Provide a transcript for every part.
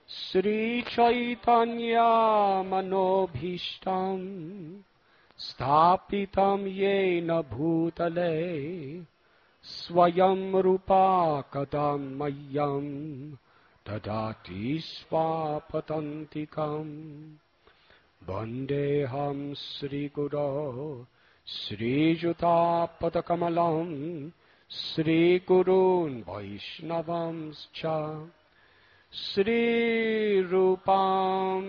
श्रीचैतन्य मनोभीष्टम् स्थापितं येन भूतले स्वयं रूपा कदा मह्यं ददाति स्वापतन्तिकम् वन्देऽहं श्रीगुरो श्रीयुतापदकमलम् श्रीगुरून् वैष्णवंश्च श्रीरूपां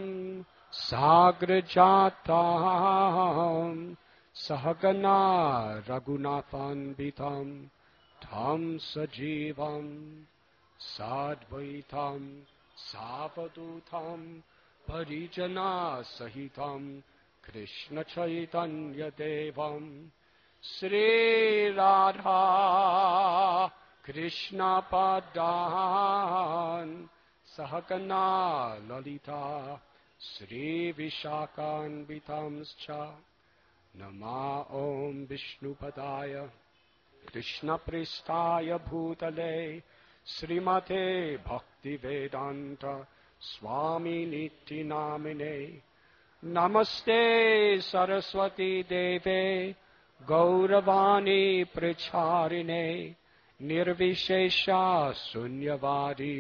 साग्रजातां सहगना रघुनाथान्वितं तं सजीवं साद्वैतं सावधूतं परिजनसहितं कृष्णचैतन्यदेवं श्रीराधा कृष्णपदान् सहगना ललिता श्रीविशाखान्वितांश्च नमा ॐ विष्णुपदाय कृष्णप्रेष्ठाय भूतले श्रीमते भक्तिवेदान्त स्वामिनिति नामिने नमस्ते सरस्वती देवे गौरवाणी प्रचारिणे निर्विशेषा शून्यवादी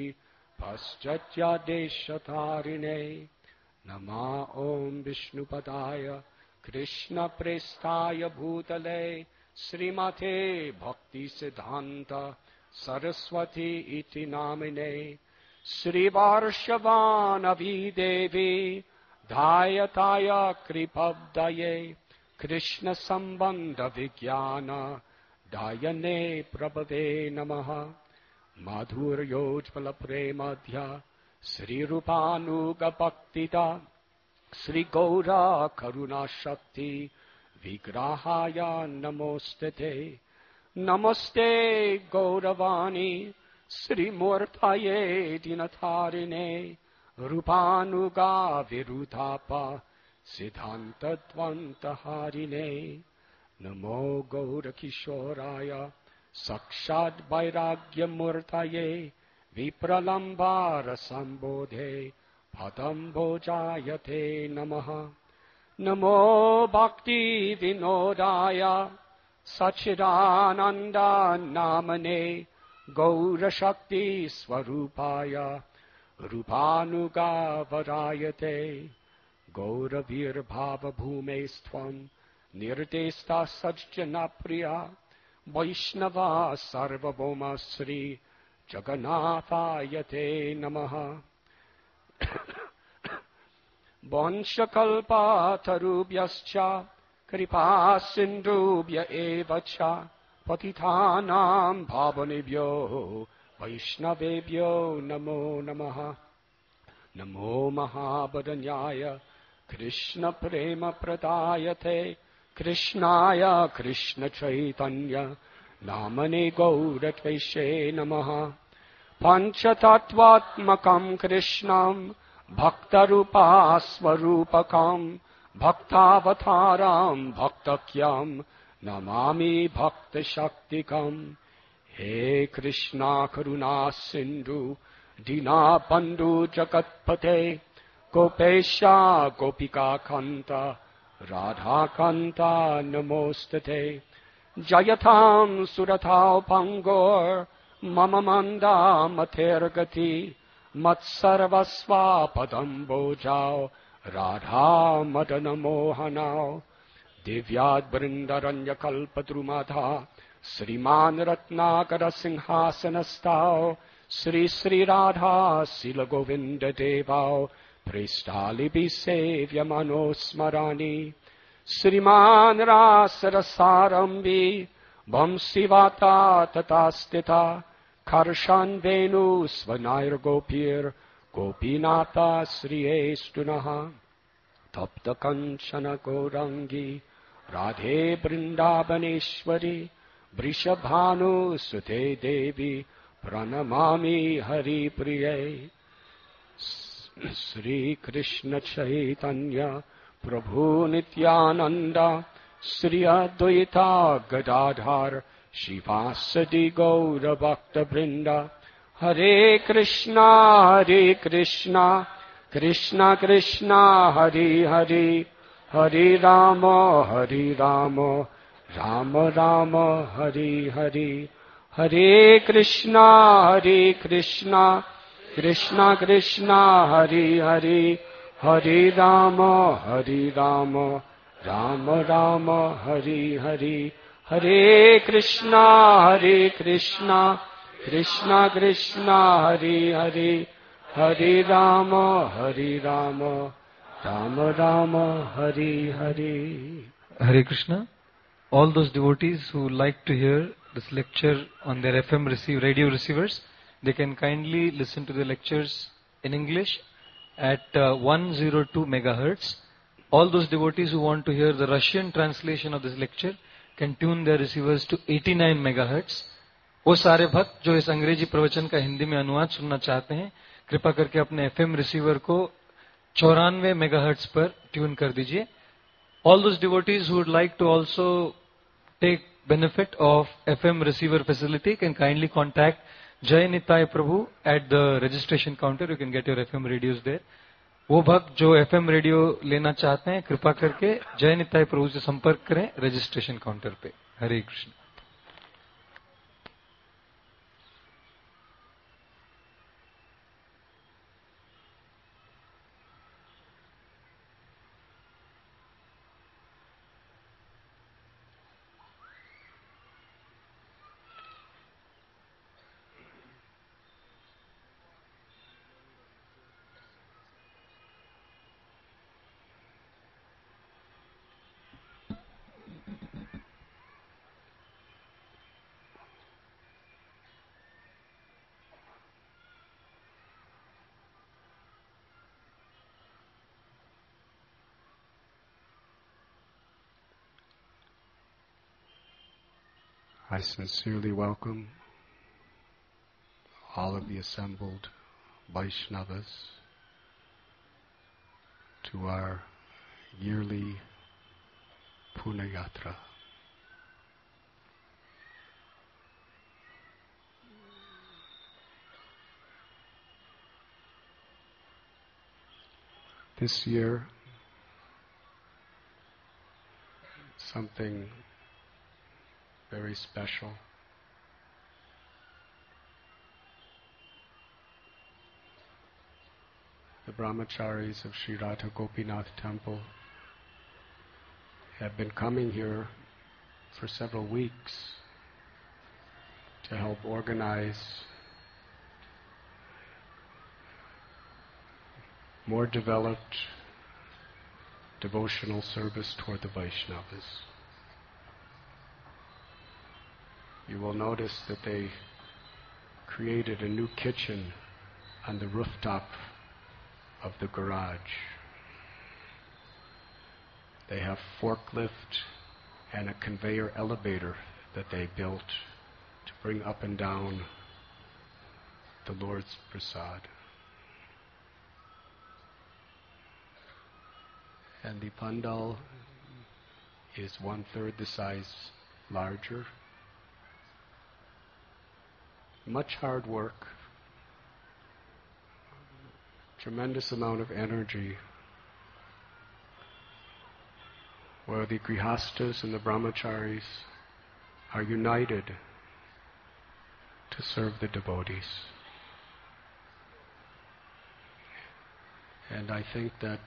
पाश्चात्यादेशतारिणे नमा ॐ विष्णुपदाय कृष्णप्रेष्ठाय भूतले श्रीमते भक्तिसिद्धान्त सरस्वती इति नामिने श्रीवार्षवानवी देवी धायताय कृपब्दये कृष्ण संबंध विज्ञान दायने प्रभवे नमः माधुर्योज्ज्वल प्रेमध्य श्रीरूपानुगभक्तिदा श्रीगौरा करुणा शक्ति विग्रहाय नमोस्तुते नमस्ते गौरवाणी श्रीमूर्तये दिनतारिणे रूपानुगा विरुधापा सिद्धान्तद्वन्द्वहारिणे नमो गौरकिशोराय साक्षात् वैराग्यमूर्तये विप्रलम्बारसम्बोधे पदं भोजायते नमः नमो भक्तिविनोदाय सच्चिदानन्दनामने गौरशक्तिस्वरूपाय रूपानुगावरायते गौरवीर्भावभूमेस्त्वं निर्देष्टा सज्जनप्रिया वैष्णवा सार्वभौम श्री जगन्नाथायते नमः वंशकल्पतरुभ्यश्च कृपा सिन्धुभ्य एव च पतितानां पावनेभ्यो वैष्णवेभ्यो नमो नमः नमो महावदन्याय कृष्ण प्रेम प्रदायते कृष्णाय कृष्ण चैतन्य नामने गौरत्वैषे नमः पंचतत्वात्मकं कृष्णं भक्तरूपास्वरूपकं भक्तावतारं भक्तक्यं नमामि भक्तशक्तिकं हे कृष्णा करुणा सिन्धु दीनबन्धु जगत्पते गोपेशा गोपिका कान्त राधा कान्त नमोस्तुते जयतां सुरतां पंगोर मम मंदा मतेर्गति मत्सर्वस्वापदं भोजाओ राधा मदन मोहनाओ दिव्याद्वृंदरण्य कल्पद्रुमधा श्रीमान रत्नाकर सिंहासनस्थाओ श्री श्री राधा शील गोविंद देवाओ प्रेष्ठालिभि सेव्य मनोस्मराणि श्रीमान रासरसारंभी वंशीवाता तथा स्थिता खर्षान् वेणु स्वनायर्गोपीर् गोपीनाथा श्रियेष्टुनः तप्त कंचन गौरांगी राधे वृंदावनेश्वरी वृषभानु सुते देवी प्रणमामि हरिप्रिये श्री कृष्ण चैतन्य प्रभु नित्यानंद श्री अद्वैता गदाधर श्रीवासदि गौर भक्त वृंद Hare Krishna, Krishna Krishna, Hare Hare, Hare Rama, Rama Rama, Hare Hare. Hare Krishna, Krishna Krishna, Hare Hare, Hare Rama, Rama Rama, Hare Hare. Hare Krishna, Krishna Krishna, Hare Hare, Hare Rama, Rama Rama, Hare Hare. Hare Krishna. All those devotees who like to hear this lecture on their FM radio receivers, they can kindly listen to the lectures in English at 102 megahertz. All those devotees who want to hear the Russian translation of this lecture can tune their receivers to 89 megahertz. वो सारे भक्त जो इस अंग्रेजी प्रवचन का हिंदी में अनुवाद सुनना चाहते हैं, कृपा करके अपने एफएम रिसीवर को 94 मेगाहर्ट्ज पर ट्यून कर दीजिए. All those devotees who would like to also take benefit of FM receiver facility can kindly contact Jai Nitai Prabhu at the registration counter. You can get your FM radios there. वो भक्त जो FM radio लेना चाहते हैं, कृपा करके जय निताई प्रभु से संपर्क करें रजिस्ट्रेशन काउंटर पे. हरे Krishna. I sincerely welcome all of the assembled Vaishnavas to our yearly Puna Yatra. This year, something very special. The brahmacharis of Sri Radha Gopinath Temple have been coming here for several weeks to help organize more developed devotional service toward the Vaishnavas. You will notice that they created a new kitchen on the rooftop of the garage. They have forklift and a conveyor elevator that they built to bring up and down the Lord's prasad. And the pandal is 1/3 the size larger. Much hard work, tremendous amount of energy, where the grihastas and the brahmacharis are united to serve the devotees. And I think that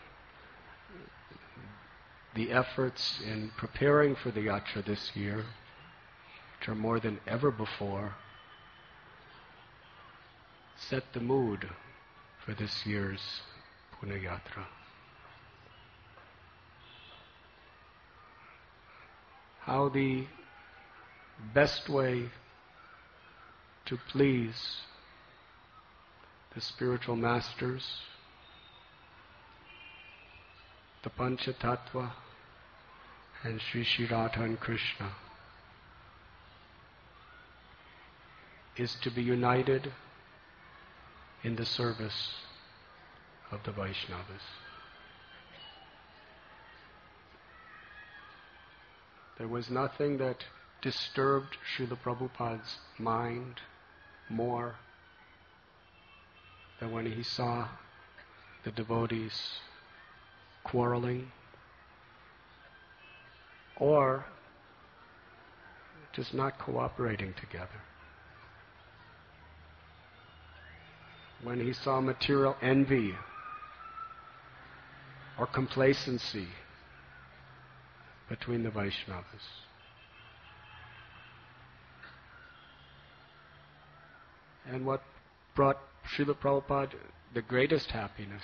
the efforts in preparing for the yatra this year, which are more than ever before, set the mood for this year's Puna Yatra. How the best way to please the spiritual masters, the Panchatattva, and Sri Radha and Krishna is to be united in the service of the Vaishnavas. There was nothing that disturbed Srila Prabhupada's mind more that when he saw the devotees quarreling or just not cooperating together, when he saw material envy or complacency between the Vaishnavas, and what brought Srila Prabhupada the greatest happiness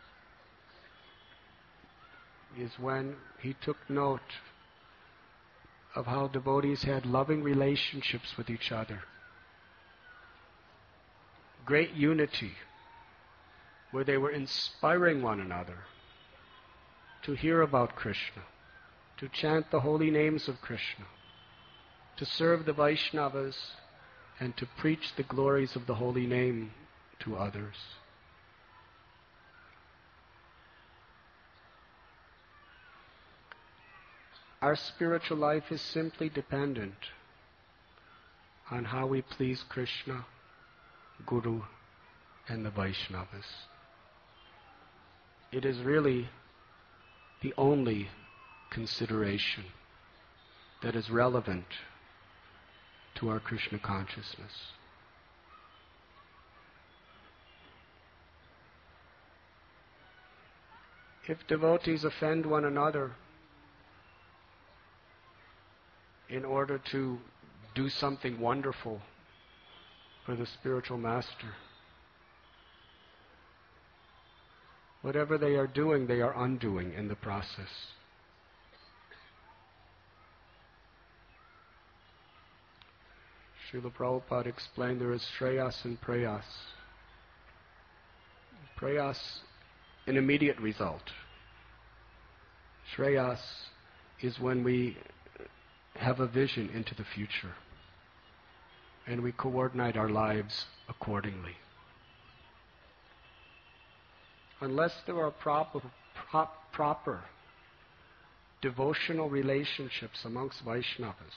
is when he took note of how devotees had loving relationships with each other, great unity, where they were inspiring one another to hear about Krishna, to chant the holy names of Krishna, to serve the Vaishnavas, and to preach the glories of the holy name to others. Our spiritual life is simply dependent on how we please Krishna, Guru, and the Vaishnavas. It is really the only consideration that is relevant to our Krishna consciousness. If devotees offend one another in order to do something wonderful for the spiritual master, whatever they are doing, they are undoing in the process. Srila Prabhupada explained there is Shreyas and Prayas. Prayas, an immediate result. Shreyas is when we have a vision into the future and we coordinate our lives accordingly. Unless there are proper devotional relationships amongst Vaishnavas,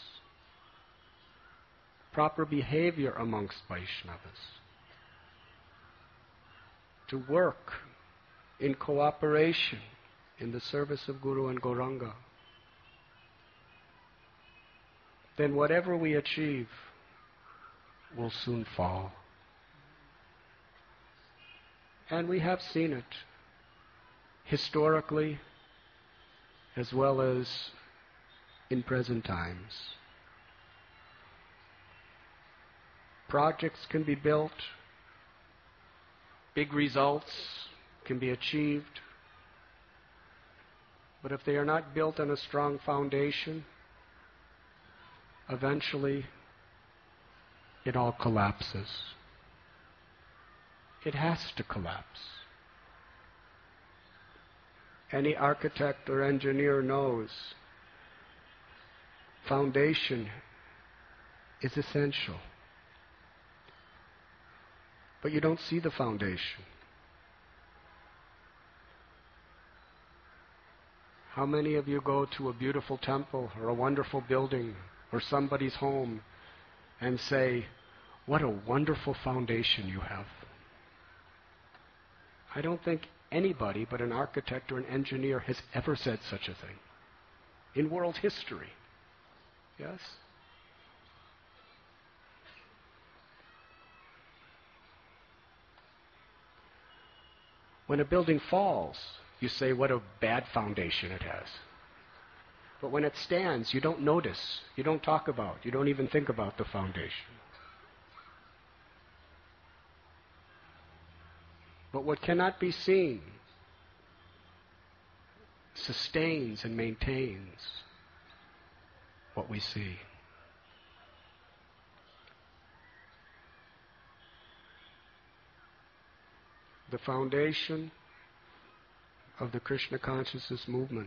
proper behavior amongst Vaishnavas, to work in cooperation in the service of Guru and Gauranga, then whatever we achieve will soon fall. And we have seen it historically as well as in present times. Projects can be built, big results can be achieved, but if they are not built on a strong foundation, eventually it all collapses. It has to collapse. Any architect or engineer knows foundation is essential. But you don't see the foundation. How many of you go to a beautiful temple or a wonderful building or somebody's home and say, "What a wonderful foundation you have"? I don't think anybody but an architect or an engineer has ever said such a thing in world history. Yes? When a building falls, you say what a bad foundation it has. But when it stands, you don't notice, you don't talk about, you don't even think about the foundation. But what cannot be seen sustains and maintains what we see. The foundation of the Krishna consciousness movement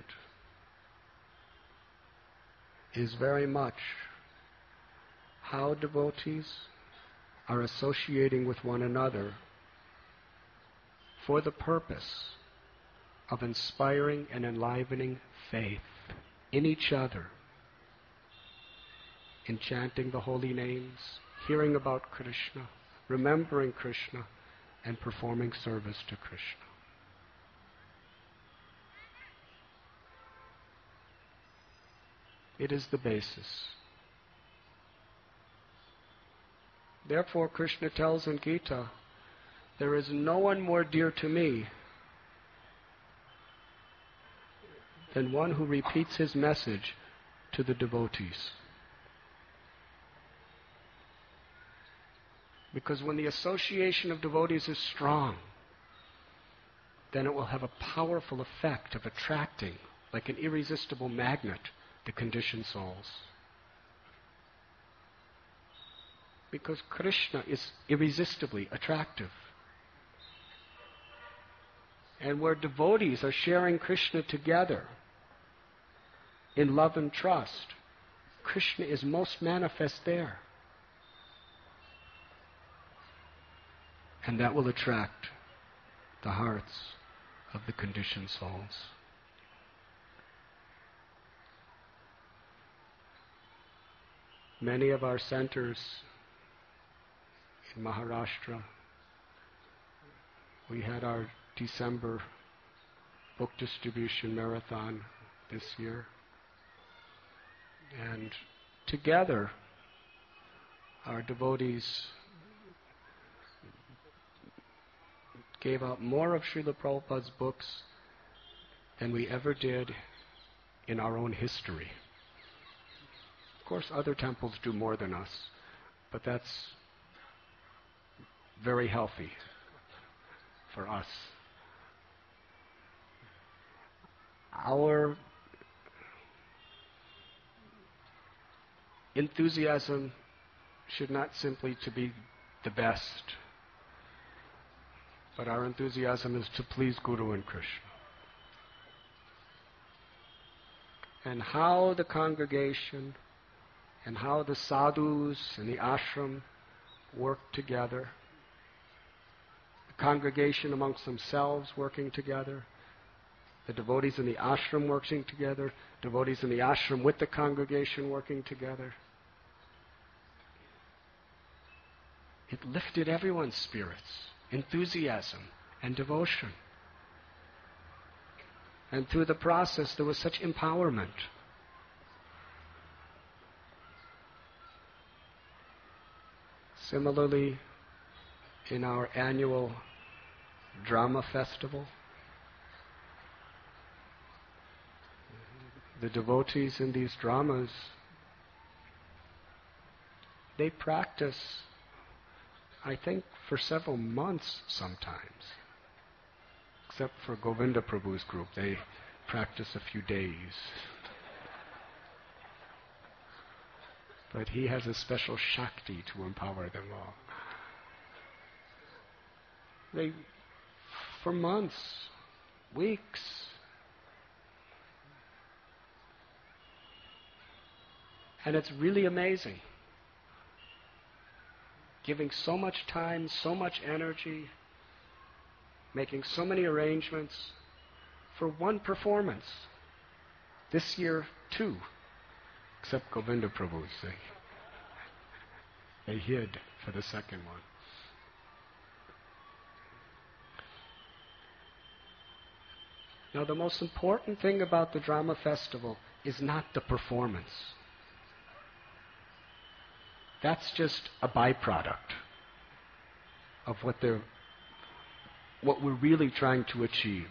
is very much how devotees are associating with one another for the purpose of inspiring and enlivening faith in each other, in chanting the holy names, hearing about Krishna, remembering Krishna, and performing service to Krishna. It is the basis. Therefore, Krishna tells in Gita, there is no one more dear to me than one who repeats his message to the devotees. Because when the association of devotees is strong, then it will have a powerful effect of attracting, like an irresistible magnet, the conditioned souls. Because Krishna is irresistibly attractive. And where devotees are sharing Krishna together in love and trust, Krishna is most manifest there. And that will attract the hearts of the conditioned souls. Many of our centers in Maharashtra, we had our December book distribution marathon this year. And together, our devotees gave out more of Srila Prabhupada's books than we ever did in our own history. Of course, other temples do more than us, but that's very healthy for us. Our enthusiasm should not simply to be the best, but our enthusiasm is to please Guru and Krishna. And how the congregation and how the sadhus and the ashram work together, the congregation amongst themselves working together, the devotees in the ashram working together, devotees in the ashram with the congregation working together. It lifted everyone's spirits, enthusiasm and devotion. And through the process there was such empowerment. Similarly, in our annual drama festival, the devotees in these dramas, they practice, I think, for several months sometimes. Except for Govinda Prabhu's group, they practice a few days. But he has a special Shakti to empower them all. They, for months, weeks, and it's really amazing. Giving so much time, so much energy, making so many arrangements for one performance. This year, 2, except Govinda Prabhu's. They hid for the second one. Now, the most important thing about the drama festival is not the performance. That's just a byproduct of what we're really trying to achieve.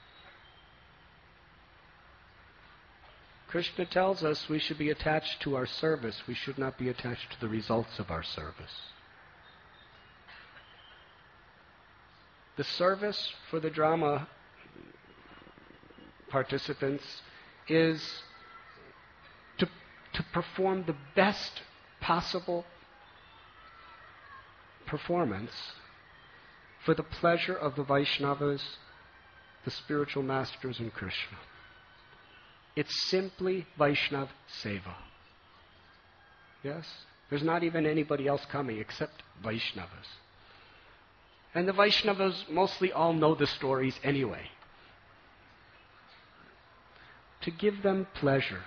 Krishna tells us we should be attached to our service. We should not be attached to the results of our service. The service for the drama participants is to perform the best possible performance for the pleasure of the Vaishnavas, the spiritual masters, and Krishna. It's simply Vaishnav Seva. Yes? There's not even anybody else coming except Vaishnavas. And the Vaishnavas mostly all know the stories anyway. To give them pleasure.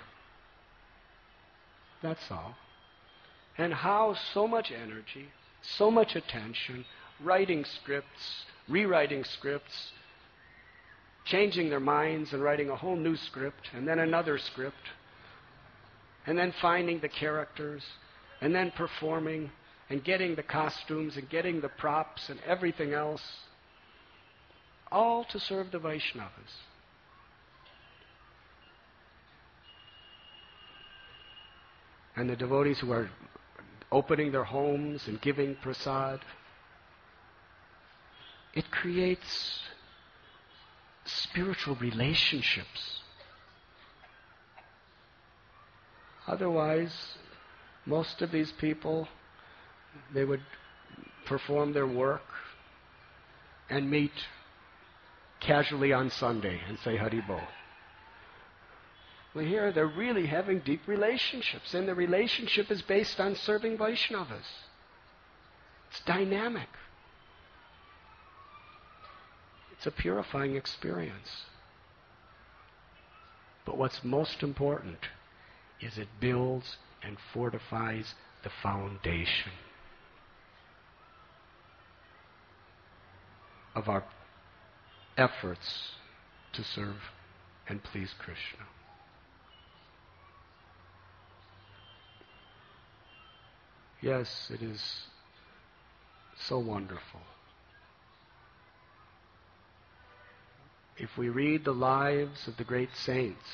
That's all. And how so much energy, so much attention writing scripts, rewriting scripts, changing their minds and writing a whole new script, and then another script, and then finding the characters, and then performing, and getting the costumes, and getting the props, and everything else, all to serve the Vaishnavas. And the devotees who are opening their homes and giving prasad, it creates spiritual relationships. Otherwise, most of these people, they would perform their work and meet casually on Sunday and say Hari Bol. Well, here they're really having deep relationships, and the relationship is based on serving Vaishnavas. It's dynamic. It's a purifying experience. But what's most important is it builds and fortifies the foundation of our efforts to serve and please Krishna. Yes, it is so wonderful. If we read the lives of the great saints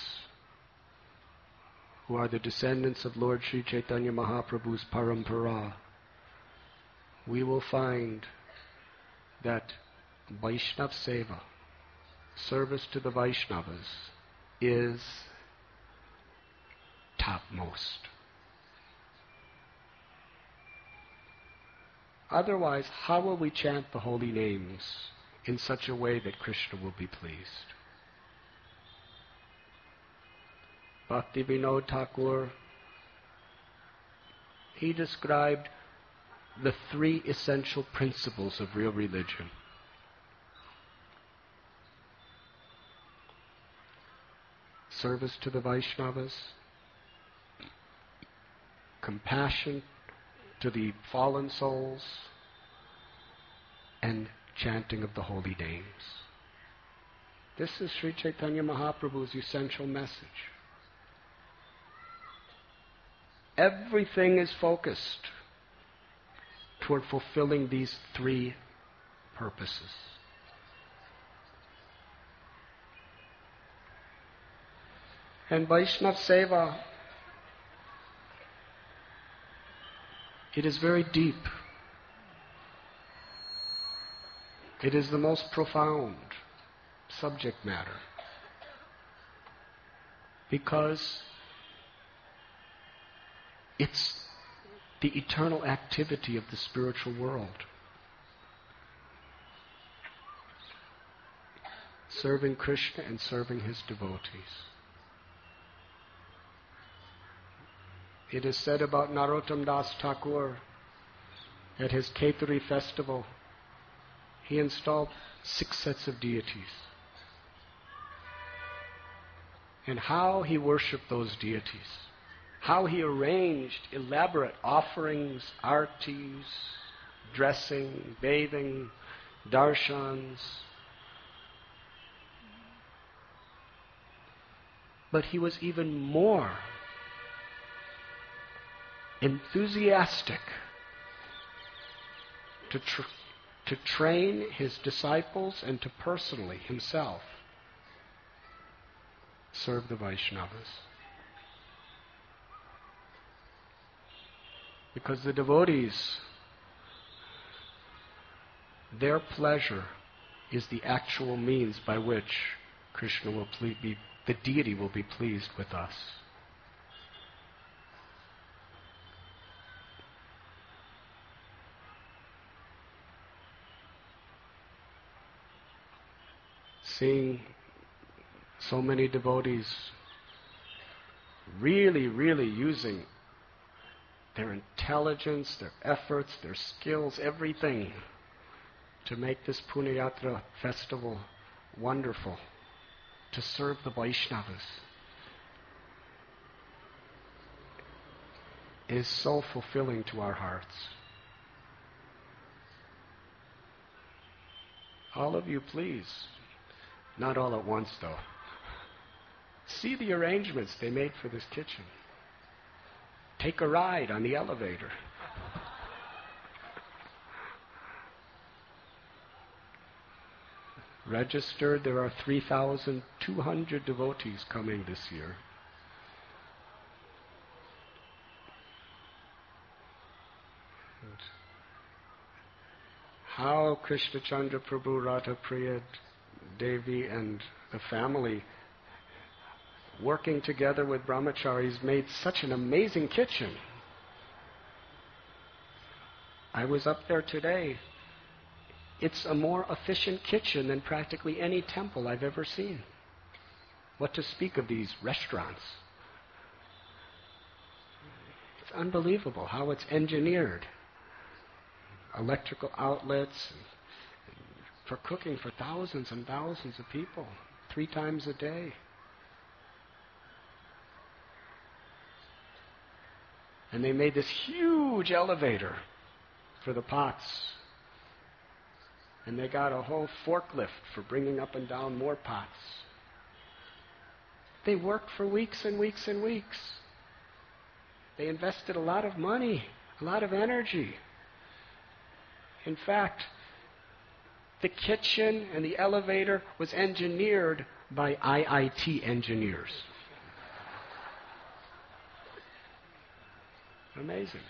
who are the descendants of Lord Sri Chaitanya Mahaprabhu's parampara, we will find that Vaishnav Seva, service to the Vaishnavas, is topmost. Otherwise, how will we chant the holy names in such a way that Krishna will be pleased? Bhakti Vinod Thakur, he described the three essential principles of real religion. Service to the Vaishnavas, compassion to the fallen souls, and chanting of the holy names. This is Sri Chaitanya Mahaprabhu's essential message. Everything is focused toward fulfilling these three purposes. And Vaishnav Seva, it is very deep. It is the most profound subject matter because it's the eternal activity of the spiritual world. Serving Krishna and serving his devotees. It is said about Narottam Das Thakur at his Keturi festival, he installed 6 sets of deities. And how he worshipped those deities, how he arranged elaborate offerings, artis, dressing, bathing, darshans. But he was even more enthusiastic to train his disciples and to personally himself serve the Vaishnavas. Because the devotees, their pleasure is the actual means by which Krishna will the deity will be pleased with us. Seeing so many devotees really, really using their intelligence, their efforts, their skills, everything to make this Punyayatra festival wonderful, to serve the Vaishnavas, is so fulfilling to our hearts. All of you, please. Not all at once, though. See the arrangements they made for this kitchen. Take a ride on the elevator. Registered, there are 3,200 devotees coming this year. And how Krishna Chandra Prabhu, Radha Priya Devi and the family, working together with brahmacharis, made such an amazing kitchen. I was up there today. It's a more efficient kitchen than practically any temple I've ever seen. What to speak of these restaurants? It's unbelievable how it's engineered. Electrical outlets for cooking for thousands and thousands of people, 3 times a day. And they made this huge elevator for the pots. And they got a whole forklift for bringing up and down more pots. They worked for weeks and weeks and weeks. They invested a lot of money, a lot of energy. In fact, the kitchen and the elevator was engineered by IIT engineers. Amazing.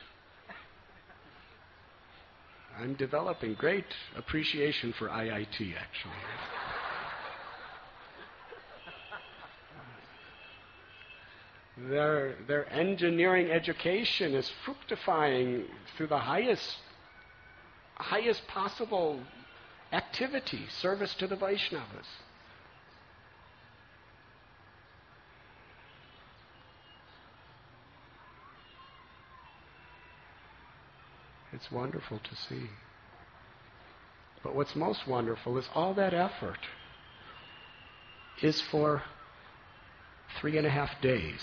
I'm developing great appreciation for IIT, actually. Their engineering education is fructifying through the highest possible activity, service to the Vaishnavas. It's wonderful to see. But what's most wonderful is all that effort is for 3.5 days.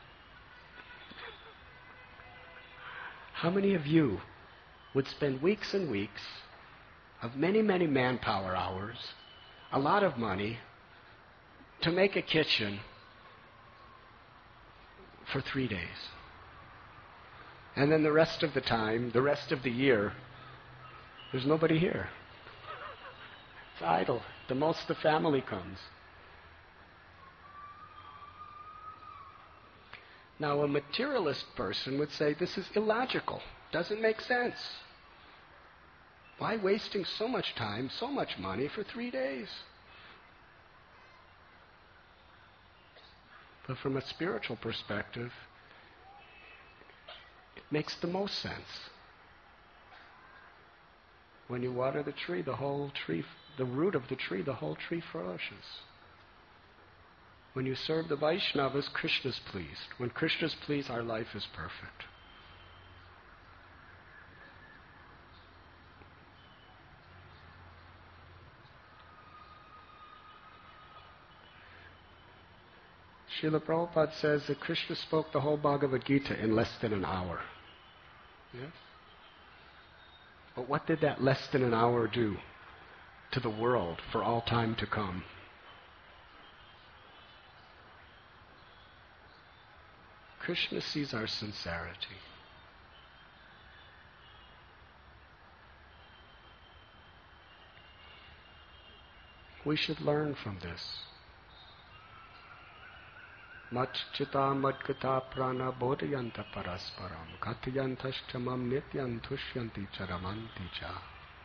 How many of you would spend weeks and weeks of many, many manpower hours, a lot of money, to make a kitchen for 3 days? And then the rest of the time, the rest of the year, there's nobody here. It's idle. The most the family comes. Now, a materialist person would say this is illogical. Doesn't make sense. Why wasting so much time, so much money for 3 days? But from a spiritual perspective, it makes the most sense. When you water the tree, the root of the tree, the whole tree flourishes. When you serve the Vaishnavas, Krishna's pleased. When Krishna's pleased, our life is perfect. Srila Prabhupada says that Krishna spoke the whole Bhagavad Gita in less than an hour. Yes? But what did that less than an hour do to the world for all time to come? Krishna sees our sincerity. We should learn from this. Matchita madgata prana bodhayanta parasparam katyantastamam nityantushyanti charamanti cha.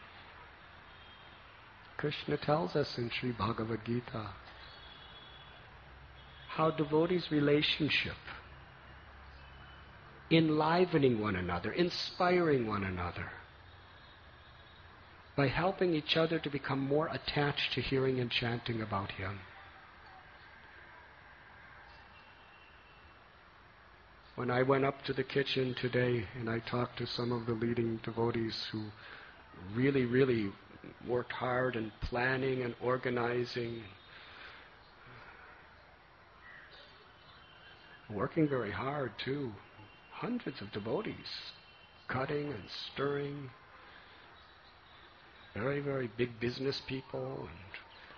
Krishna tells us in Sri Bhagavad Gita how devotees' relationship, enlivening one another, inspiring one another, by helping each other to become more attached to hearing and chanting about Him. When I went up to the kitchen today and I talked to some of the leading devotees who really, really worked hard in planning and organizing, working very hard too, hundreds of devotees, cutting and stirring. very, very big business people and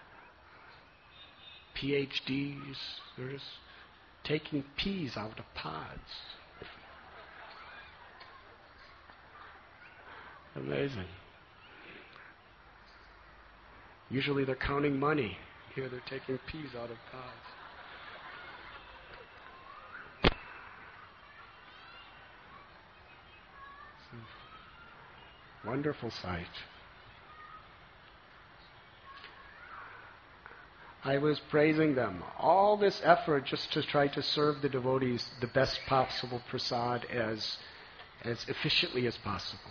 PhDs. They're just taking peas out of pods. Amazing. Usually they're counting money. Here they're taking peas out of pods. It's a wonderful sight. I was praising them. All this effort just to try to serve the devotees the best possible prasad as efficiently as possible.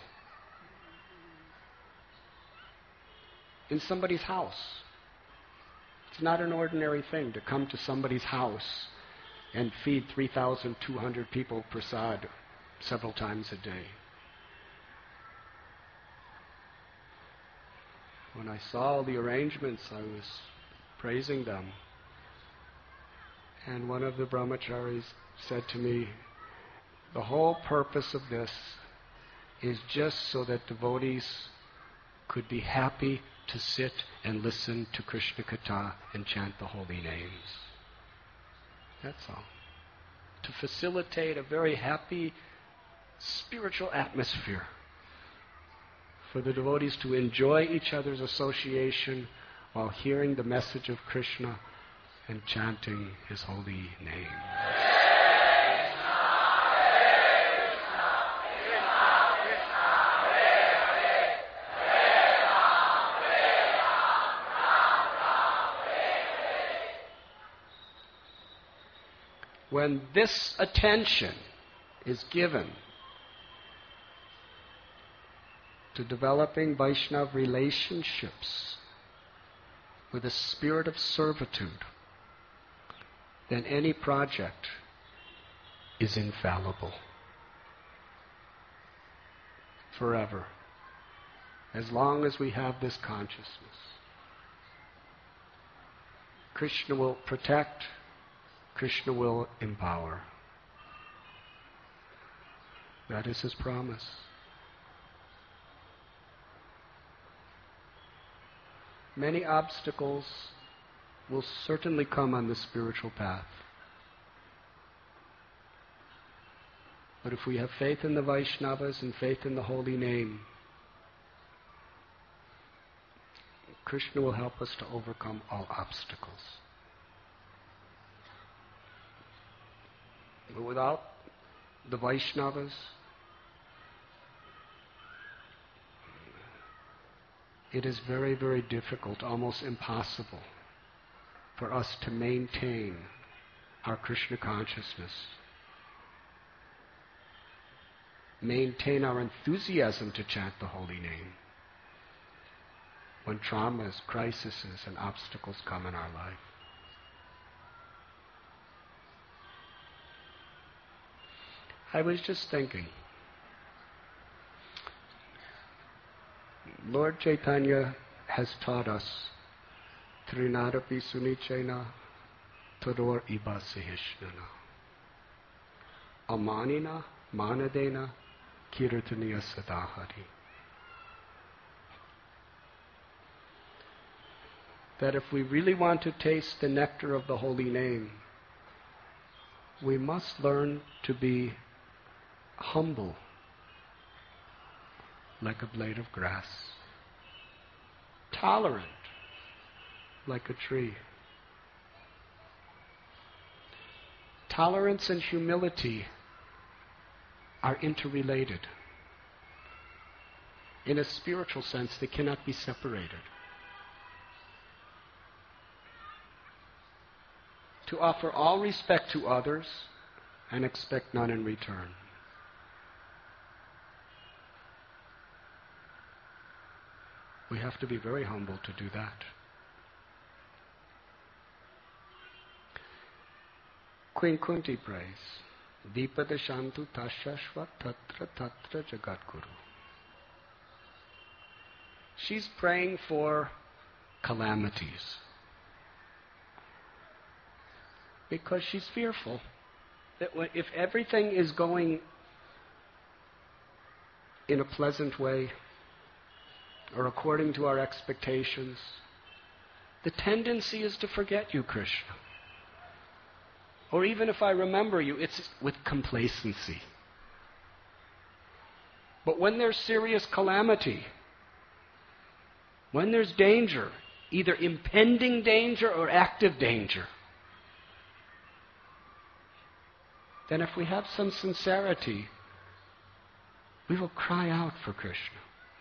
In somebody's house. It's not an ordinary thing to come to somebody's house and feed 3,200 people prasad several times a day. When I saw all the arrangements, I was praising them. And one of the brahmacharis said to me, the whole purpose of this is just so that devotees could be happy to sit and listen to Krishna Katha and chant the holy names. That's all. To facilitate a very happy spiritual atmosphere for the devotees to enjoy each other's association while hearing the message of Krishna and chanting his holy name. When this attention is given to developing Vaishnava relationships with a spirit of servitude, then any project is infallible forever, as long as we have this consciousness. Krishna will protect, Krishna will empower. That is his promise. Many obstacles will certainly come on the spiritual path. But if we have faith in the Vaishnavas and faith in the holy name, Krishna will help us to overcome all obstacles. But without the Vaishnavas, it is very, very difficult, almost impossible, for us to maintain our Krishna consciousness, maintain our enthusiasm to chant the holy name when traumas, crises, and obstacles come in our life. I was just thinking, Lord Chaitanya has taught us Trinadapi Sunichena Tador Iba Sahishnana Amanina Manadena Kirtaniya Sadahari. That if we really want to taste the nectar of the holy name, we must learn to be humble like a blade of grass, tolerant like a tree. Tolerance and humility are interrelated. In a spiritual sense, they cannot be separated. To offer all respect to others and expect none in return. We have to be very humble to do that. Queen Kunti prays, Deepada Shantu Tashashva Tatra Tatra Jagadguru. She's praying for calamities because she's fearful that if everything is going in a pleasant way, or according to our expectations, the tendency is to forget you, Krishna. Or even if I remember you, it's with complacency. But when there's serious calamity, when there's danger, either impending danger or active danger, then if we have some sincerity, we will cry out for Krishna.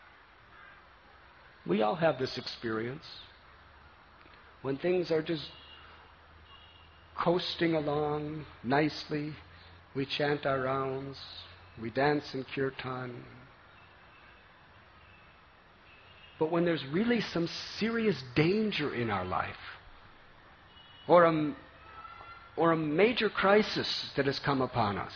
We all have this experience. When things are just coasting along nicely, we chant our rounds, we dance in kirtan. But when there's really some serious danger in our life, or a major crisis that has come upon us,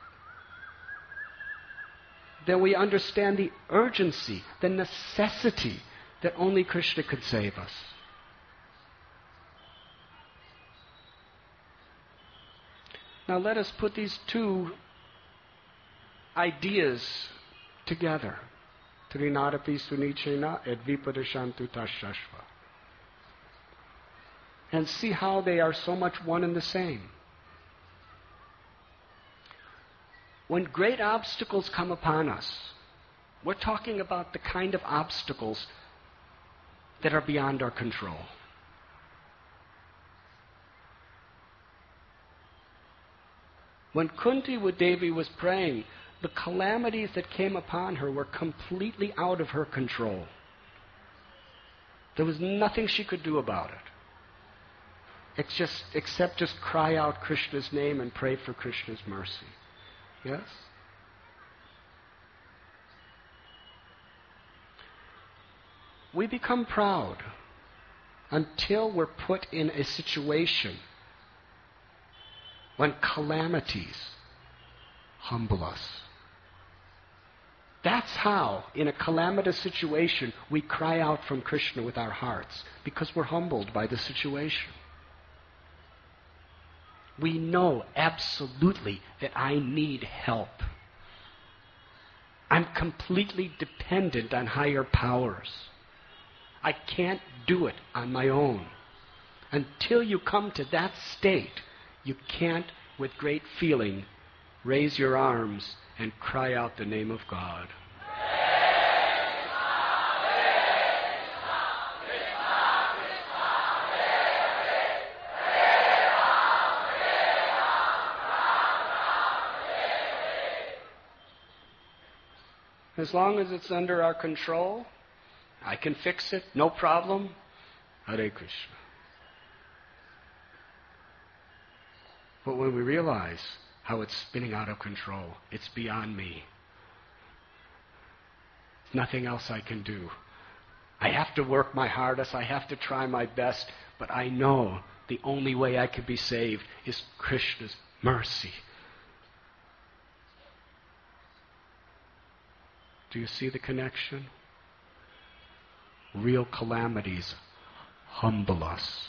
then we understand the urgency, the necessity that only Krishna could save us. Now let us put these two ideas together. Trinadapi sunichena et vipadashantu tashashva. And see how they are so much one and the same. When great obstacles come upon us, we're talking about the kind of obstacles that are beyond our control. When Kunti Devi was praying, the calamities that came upon her were completely out of her control. There was nothing she could do about it, except just cry out Krishna's name and pray for Krishna's mercy. Yes? We become proud until we're put in a situation when calamities humble us. That's how, in a calamitous situation, we cry out from Krishna with our hearts, because we're humbled by the situation. We know absolutely that I need help. I'm completely dependent on higher powers. I can't do it on my own. Until you come to that state, you can't, with great feeling, raise your arms and cry out the name of God. As long as it's under our control, I can fix it, no problem. Hare Krishna. But when we realize how it's spinning out of control, it's beyond me. There's nothing else I can do. I have to work my hardest, I have to try my best, but I know the only way I can be saved is Krishna's mercy. Do you see the connection? Real calamities humble us.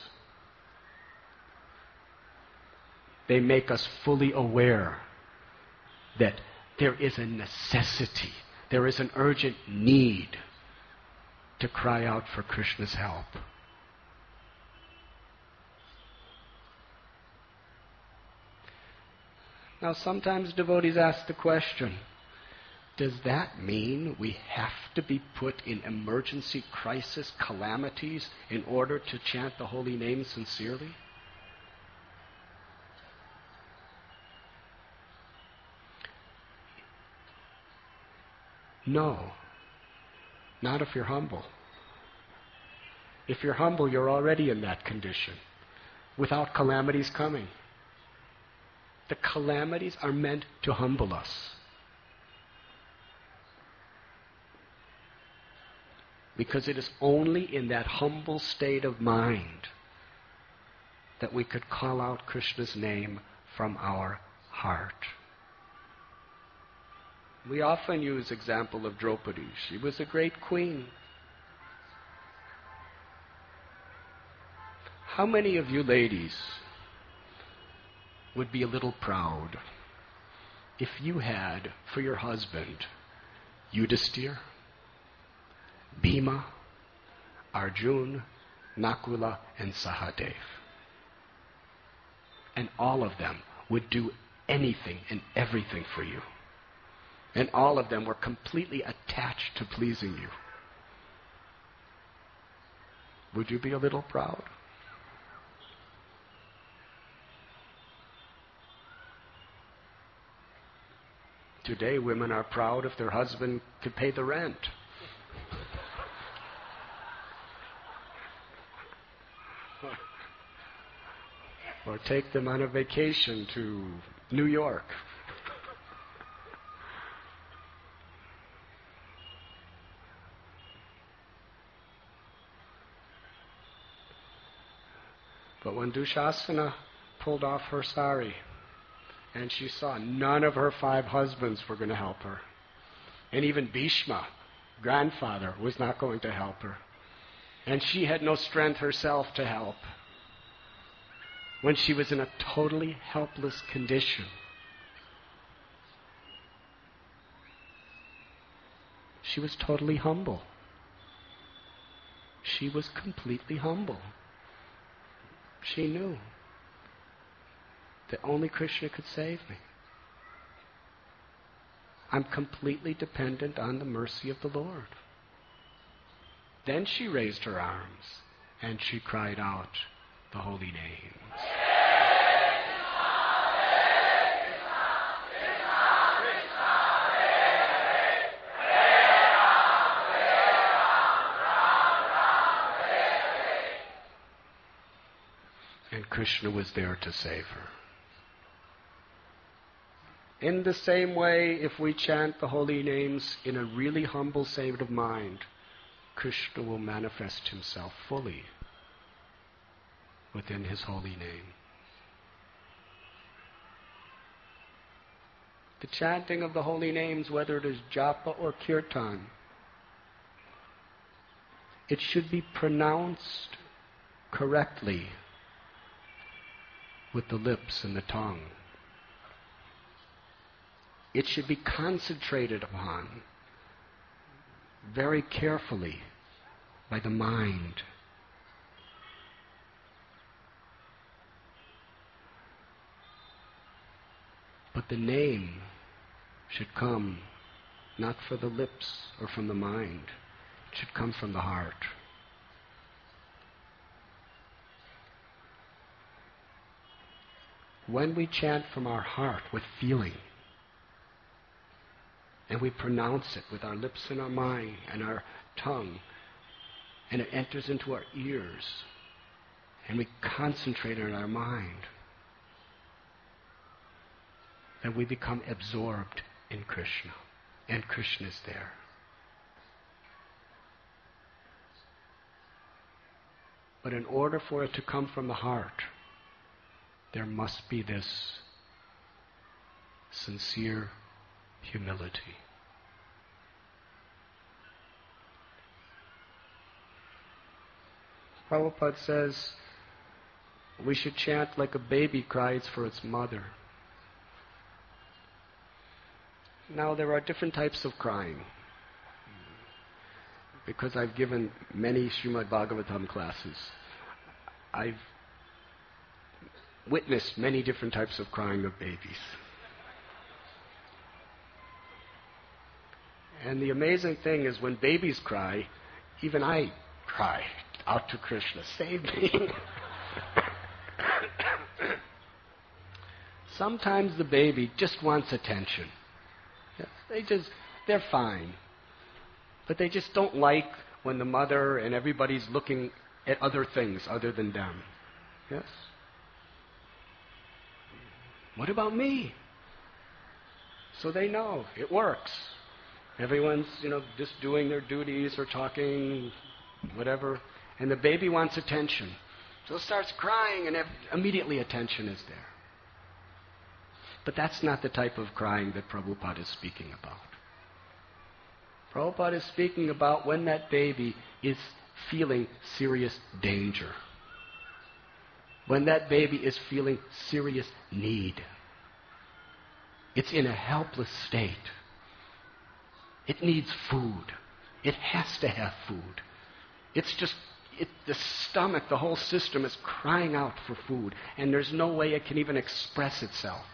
They make us fully aware that there is a necessity, there is an urgent need to cry out for Krishna's help. Now sometimes devotees ask the question, does that mean we have to be put in emergency crisis calamities in order to chant the holy name sincerely? No, not if you're humble. If you're humble, you're already in that condition, without calamities coming. The calamities are meant to humble us. Because it is only in that humble state of mind that we could call out Krishna's name from our heart. We often use the example of Draupadi. She was a great queen. How many of you ladies would be a little proud if you had for your husband Yudhisthira, Bhima, Arjun, Nakula, and Sahadev. And all of them would do anything and everything for you. And all of them were completely attached to pleasing you. Would you be a little proud? Today, women are proud if their husband could pay the rent. Or take them on a vacation to New York. But when Dushasana pulled off her sari, and she saw none of her 5 husbands were going to help her, and even Bhishma, grandfather, was not going to help her, and she had no strength herself to help, when she was in a totally helpless condition, she was totally humble. She was completely humble. She knew that only Krishna could save me. I'm completely dependent on the mercy of the Lord. Then she raised her arms and she cried out the holy names. And Krishna was there to save her. In the same way, if we chant the holy names in a really humble state of mind, Krishna will manifest himself fully within his holy name. The chanting of the holy names, whether it is japa or kirtan, it should be pronounced correctly with the lips and the tongue. It should be concentrated upon very carefully by the mind. But the name should come not from the lips or from the mind. It should come from the heart. When we chant from our heart with feeling, and we pronounce it with our lips and our mind and our tongue, and it enters into our ears, and we concentrate on our mind, then we become absorbed in Krishna, and Krishna is there. But in order for it to come from the heart, there must be this sincere humility. Prabhupada says we should chant like a baby cries for its mother. Now there are different types of crying. Because I've given many Srimad Bhagavatam classes, I've witnessed many different types of crying of babies. And the amazing thing is when babies cry, even I cry out to Krishna, save me. Sometimes the baby just wants attention. They're fine. But they just don't like when the mother and everybody's looking at other things other than them. Yes? What about me? So they know it works. Everyone's, just doing their duties or talking, whatever, and the baby wants attention. So it starts crying and immediately attention is there. But that's not the type of crying that Prabhupada is speaking about. Prabhupada is speaking about when that baby is feeling serious danger. When that baby is feeling serious need. It's in a helpless state. It needs food. It has to have food. It's just, the stomach, the whole system is crying out for food, and there's no way it can even express itself.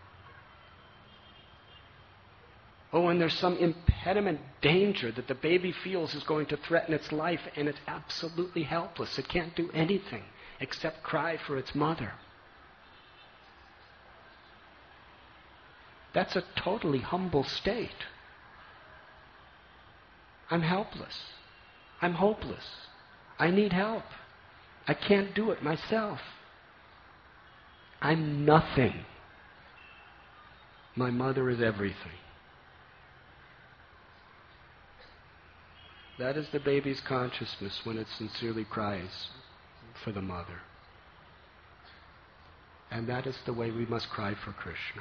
Oh, and there's some impediment, danger that the baby feels is going to threaten its life, and it's absolutely helpless. It can't do anything except cry for its mother. That's a totally humble state. I'm helpless. I'm hopeless. I need help. I can't do it myself. I'm nothing. My mother is everything. That is the baby's consciousness when it sincerely cries for the mother. And that is the way we must cry for Krishna.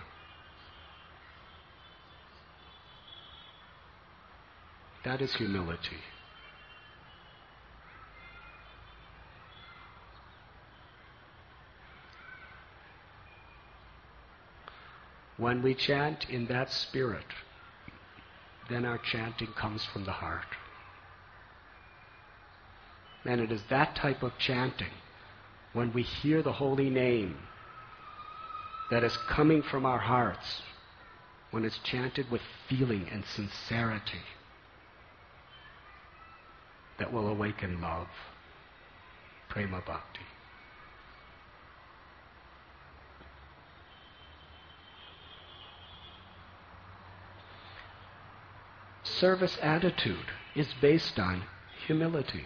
That is humility. When we chant in that spirit, then our chanting comes from the heart. And it is that type of chanting, when we hear the holy name, that is coming from our hearts, when it's chanted with feeling and sincerity, that will awaken love, prema bhakti. Service attitude is based on humility.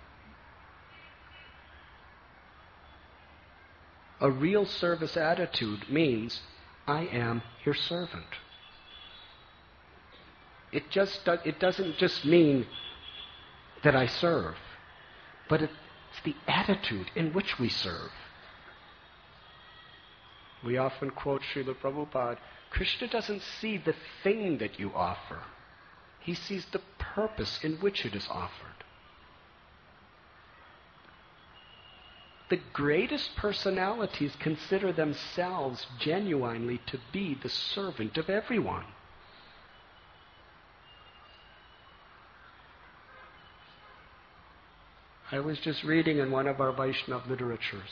A real service attitude means, I am your servant. It doesn't just mean that I serve, but it's the attitude in which we serve. We often quote Srila Prabhupada, Krishna doesn't see the thing that you offer. He sees the purpose in which it is offered. The greatest personalities consider themselves genuinely to be the servant of everyone. I was just reading in one of our Vaishnava literatures.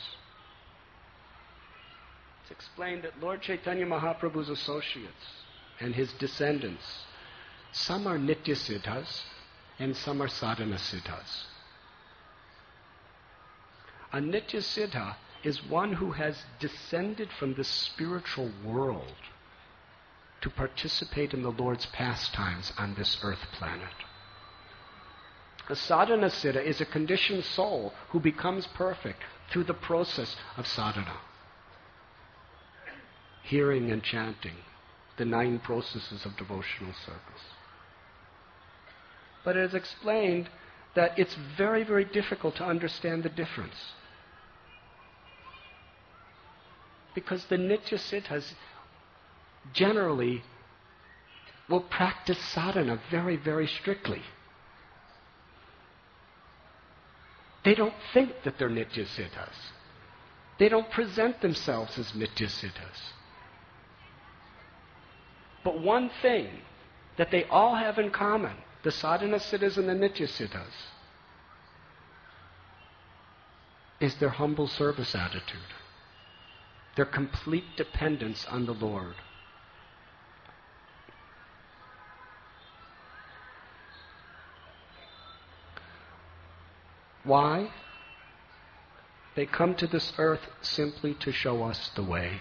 It's explained that Lord Chaitanya Mahaprabhu's associates and his descendants, some are Nitya Siddhas and some are Sadhana Siddhas. A Nitya Siddha is one who has descended from the spiritual world to participate in the Lord's pastimes on this earth planet. A sadhana siddha is a conditioned soul who becomes perfect through the process of sadhana. Hearing and chanting, the 9 processes of devotional service. But it is explained that it's very, very difficult to understand the difference. Because the Nitya Siddhas generally will practice sadhana very, very strictly. They don't think that they're Nitya Siddhas. They don't present themselves as Nitya Siddhas. But one thing that they all have in common, the sadhana siddhas and the Nitya Siddhas, is their humble service attitude. Their complete dependence on the Lord. Why? They come to this earth simply to show us the way.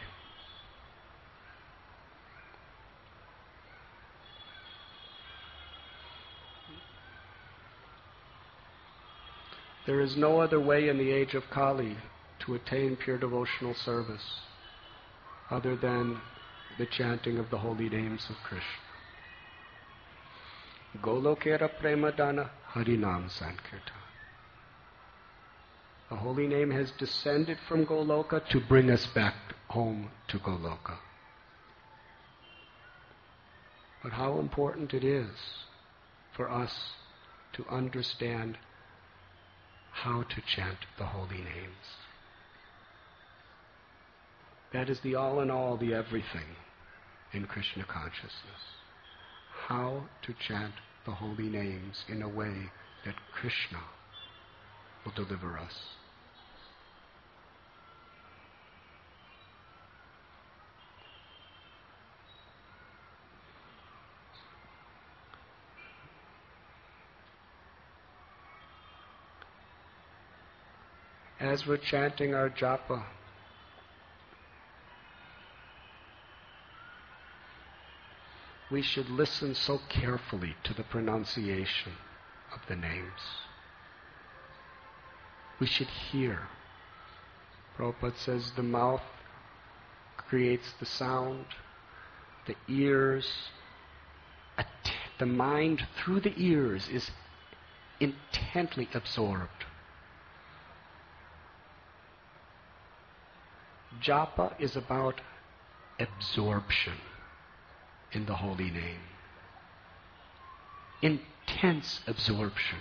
There is no other way in the age of Kali to attain pure devotional service other than the chanting of the holy names of Krishna. Golokera Premadana Harinam Sankirtan. The holy name has descended from Goloka to bring us back home to Goloka. But how important it is for us to understand how to chant the holy names. That is the all in all, the everything in Krishna consciousness. How to chant the holy names in a way that Krishna will deliver us. As we're chanting our japa, we should listen so carefully to the pronunciation of the names. We should hear. Prabhupada says the mouth creates the sound, the ears, the mind through the ears is intently absorbed. Japa is about absorption in the holy name. Intense absorption.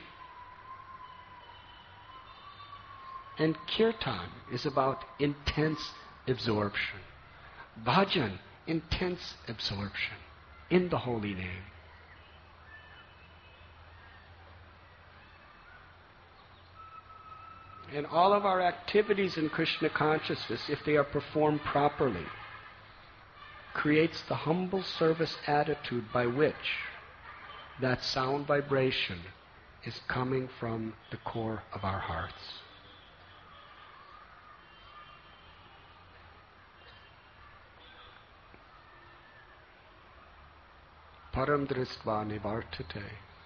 And kirtan is about intense absorption. Bhajan, intense absorption in the holy name. And all of our activities in Krishna consciousness, if they are performed properly, creates the humble service attitude by which that sound vibration is coming from the core of our hearts. Param dristva nivartate.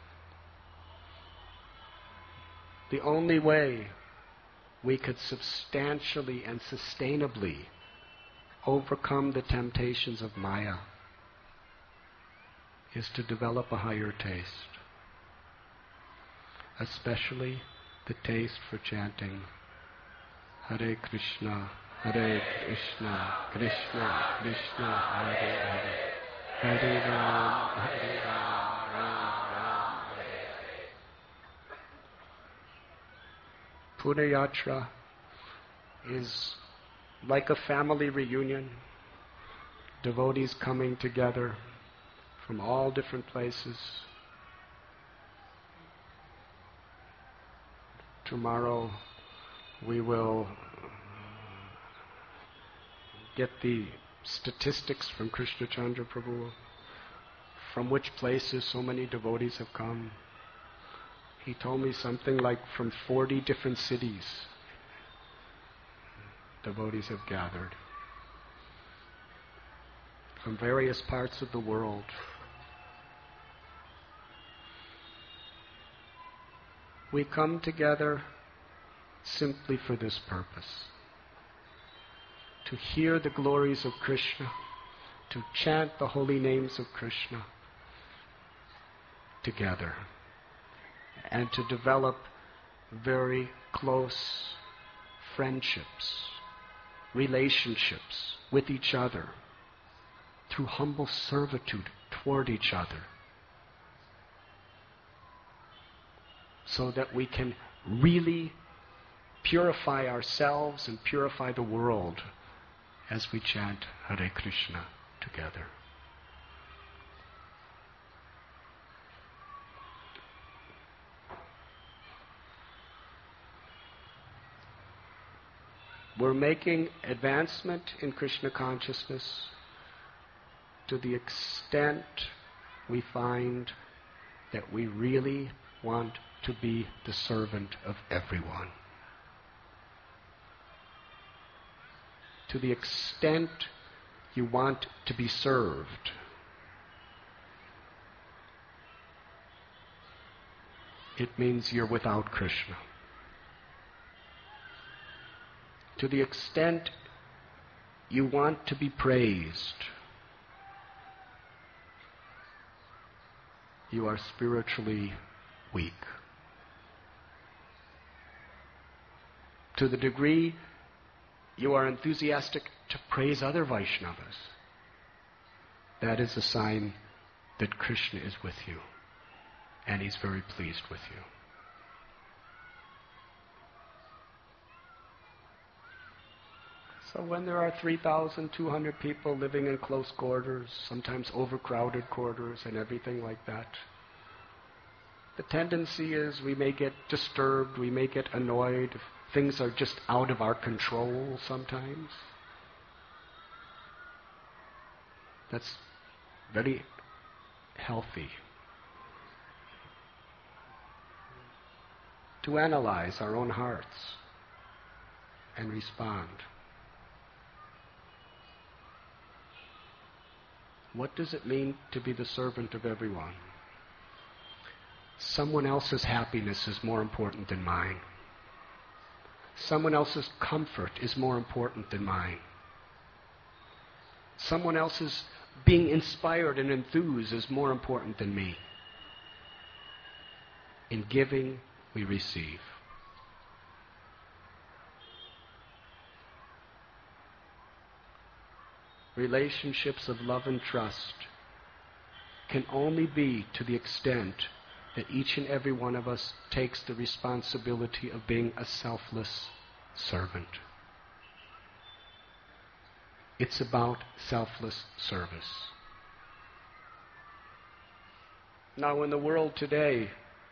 The only way we could substantially and sustainably overcome the temptations of Maya is to develop a higher taste, especially the taste for chanting Hare Krishna, Krishna Krishna, Hare Hare, Hare Ram, Hare Ram, Ram Ram, Hare Hare. Punyayatra is like a family reunion, devotees coming together from all different places. Tomorrow we will get the statistics from Krishna Chandra Prabhu, from which places so many devotees have come. He told me something like from 40 different cities devotees have gathered from various parts of the world. We come together simply for this purpose: to hear the glories of Krishna, to chant the holy names of Krishna together, and to develop very close friendships, relationships with each other through humble servitude toward each other, so that we can really purify ourselves and purify the world as we chant Hare Krishna together. We're making advancement in Krishna consciousness to the extent we find that we really want to be the servant of everyone. To the extent you want to be served, it means you're without Krishna. To the extent you want to be praised, you are spiritually weak. To the degree you are enthusiastic to praise other Vaishnavas, that is a sign that Krishna is with you, and He's very pleased with you. So when there are 3,200 people living in close quarters, sometimes overcrowded quarters and everything like that, The tendency is we may get disturbed, we may get annoyed if things are just out of our control sometimes. That's very healthy. To analyze our own hearts and respond. What does it mean to be the servant of everyone? Someone else's happiness is more important than mine. Someone else's comfort is more important than mine. Someone else's being inspired and enthused is more important than me. In giving, we receive. Relationships of love and trust can only be to the extent that each and every one of us takes the responsibility of being a selfless servant. It's about selfless service. Now, in the world today,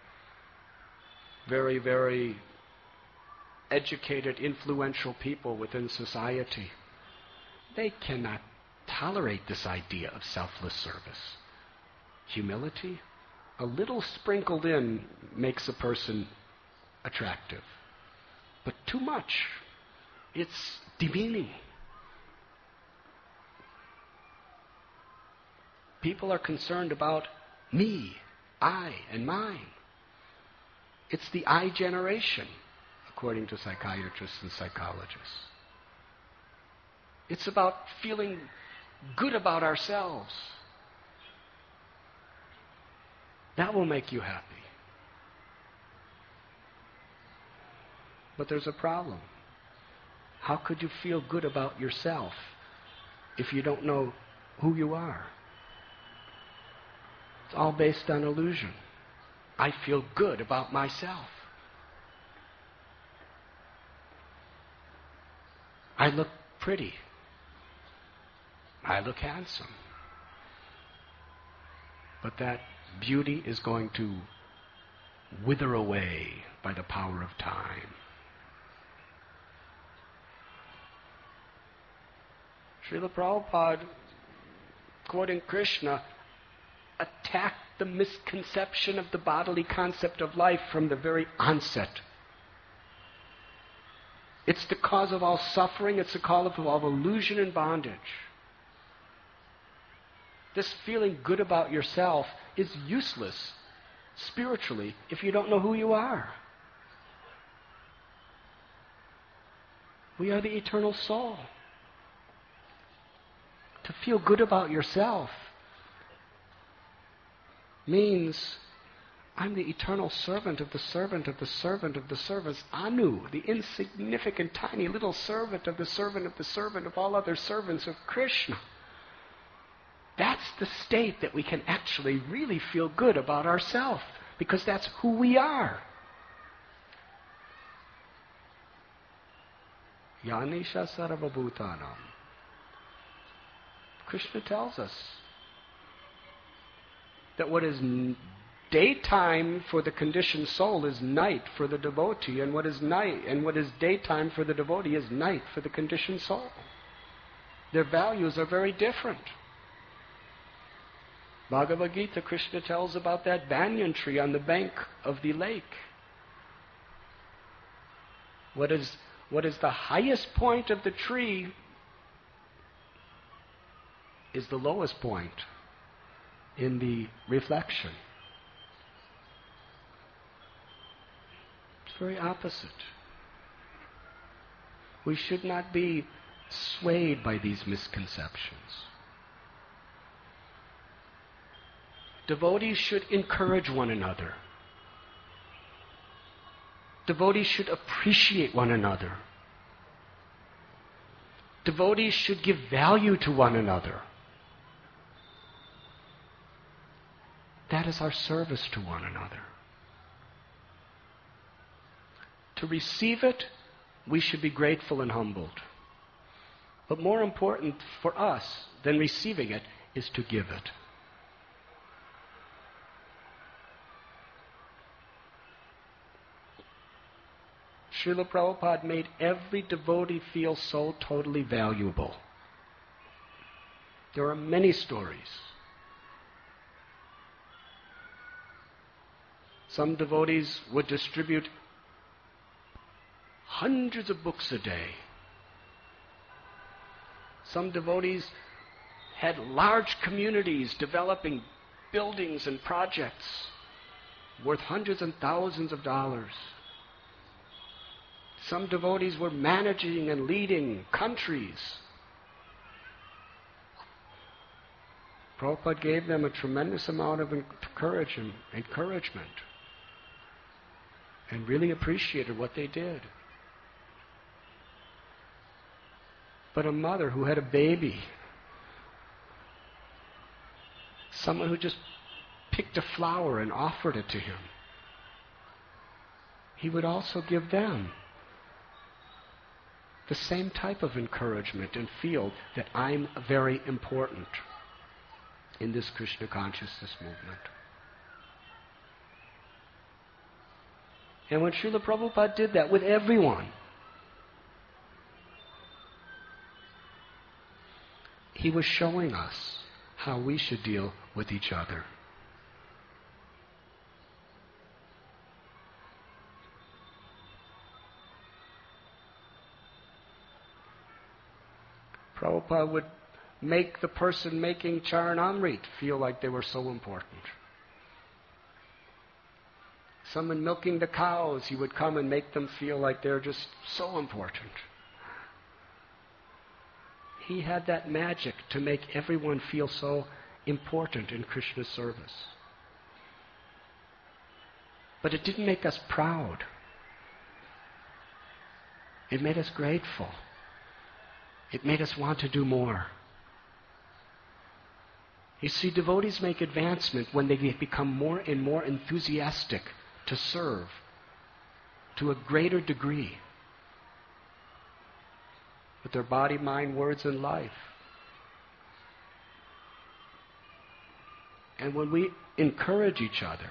very, very educated, influential people within society, they cannot tolerate this idea of selfless service. Humility, a little sprinkled in, makes a person attractive. But too much, it's demeaning. People are concerned about me, I, and mine. It's the I generation, according to psychiatrists and psychologists. It's about feeling good about ourselves. That will make you happy. But there's a problem. How could you feel good about yourself if you don't know who you are? It's all based on illusion. I feel good about myself. I look pretty. I look handsome. But that beauty is going to wither away by the power of time. Srila Prabhupada, quoting Krishna, attacked the misconception of the bodily concept of life from the very onset. It's the cause of all suffering. It's the cause of all illusion and bondage. This feeling good about yourself is useless spiritually if you don't know who you are. We are the eternal soul. To feel good about yourself means I'm the eternal servant of the servant of the servant of the servants. Anu, the insignificant, tiny little servant of the servant of all other servants of Krishna. That's the state that we can actually really feel good about ourselves, because that's who we are. Yanisha sarvabhutanam. Krishna tells us that what is daytime for the conditioned soul is night for the devotee, and what is daytime for the devotee is night for the conditioned soul. Their values are very different. Bhagavad Gita, Krishna tells about that banyan tree on the bank of the lake. What is the highest point of the tree is the lowest point in the reflection. It's very opposite. We should not be swayed by these misconceptions. Devotees should encourage one another. Devotees should appreciate one another. Devotees should give value to one another. That is our service to one another. To receive it, we should be grateful and humbled. But more important for us than receiving it is to give it. Srila Prabhupada made every devotee feel so totally valuable. There are many stories. Some devotees would distribute hundreds of books a day. Some devotees had large communities developing buildings and projects worth hundreds and thousands of dollars. Some devotees were managing and leading countries. Prabhupada gave them a tremendous amount of encouragement and really appreciated what they did. But a mother who had a baby, someone who just picked a flower and offered it to him, he would also give them the same type of encouragement and feel that I'm very important in this Krishna consciousness movement. And when Srila Prabhupada did that with everyone, he was showing us how we should deal with each other. Prabhupada would make the person making Charanamrit feel like they were so important. Someone milking the cows, he would come and make them feel like they're just so important. He had that magic to make everyone feel so important in Krishna's service. But it didn't make us proud. It made us grateful. It made us want to do more. You see, devotees make advancement when they become more and more enthusiastic to serve to a greater degree with their body, mind, words, and life. And when we encourage each other,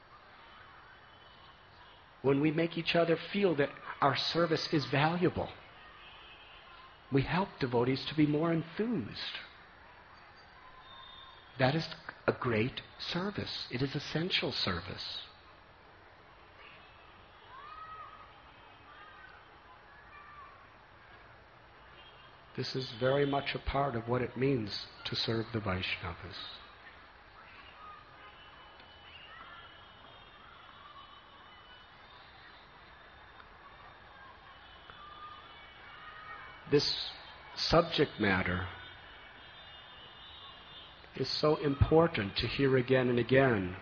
when we make each other feel that our service is valuable, we help devotees to be more enthused. That is a great service. It is essential service. This is very much a part of what it means to serve the Vaishnavas. This subject matter is so important to hear again and again,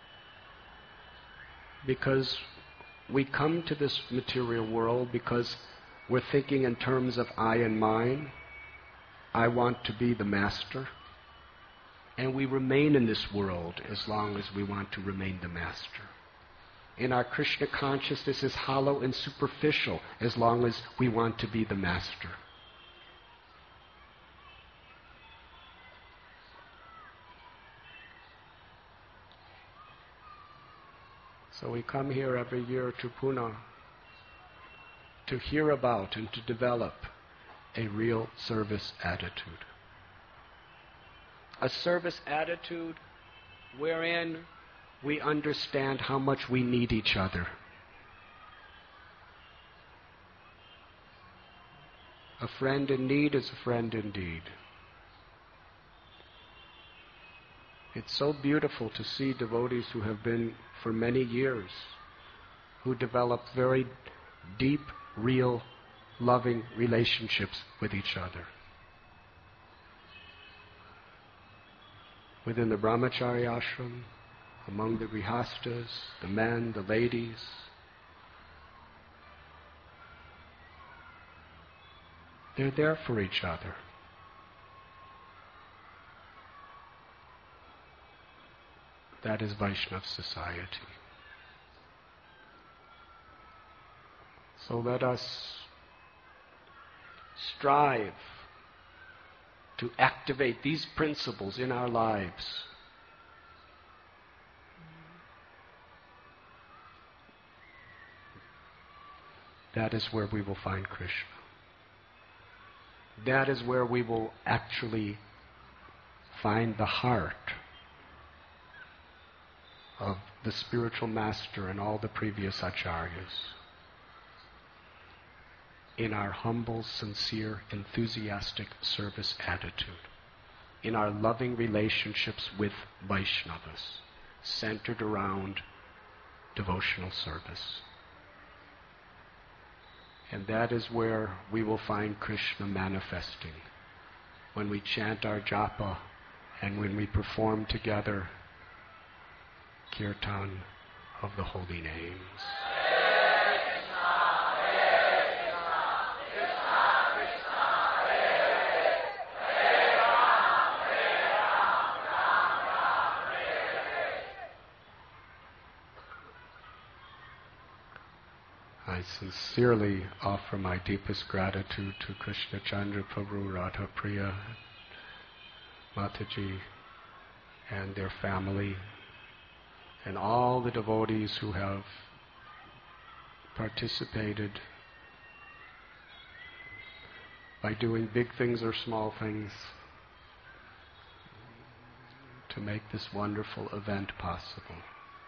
because we come to this material world because we're thinking in terms of I and mine. I want to be the master. And we remain in this world as long as we want to remain the master. And our Krishna consciousness is hollow and superficial as long as we want to be the master. So we come here every year to Pune to hear about and to develop a real service attitude. A service attitude wherein we understand how much we need each other. A friend in need is a friend indeed. It's so beautiful to see devotees who have been for many years, who develop very deep, real, loving relationships with each other. Within the Brahmachari ashram, among the grihastas, the men, the ladies. They're there for each other. That is Vaishnava society. So let us strive to activate these principles in our lives. that is where we will find Krishna. That is where we will actually find the heart of the spiritual master and all the previous acharyas. In our humble, sincere, enthusiastic service attitude. In our loving relationships with Vaishnavas, centered around devotional service. And that is where we will find Krishna manifesting, when we chant our japa and when we perform together kirtan of the holy names. I sincerely offer my deepest gratitude to Krishna Chandra Prabhu, Radha Priya, Mataji, and their family, and all the devotees who have participated by doing big things or small things to make this wonderful event possible.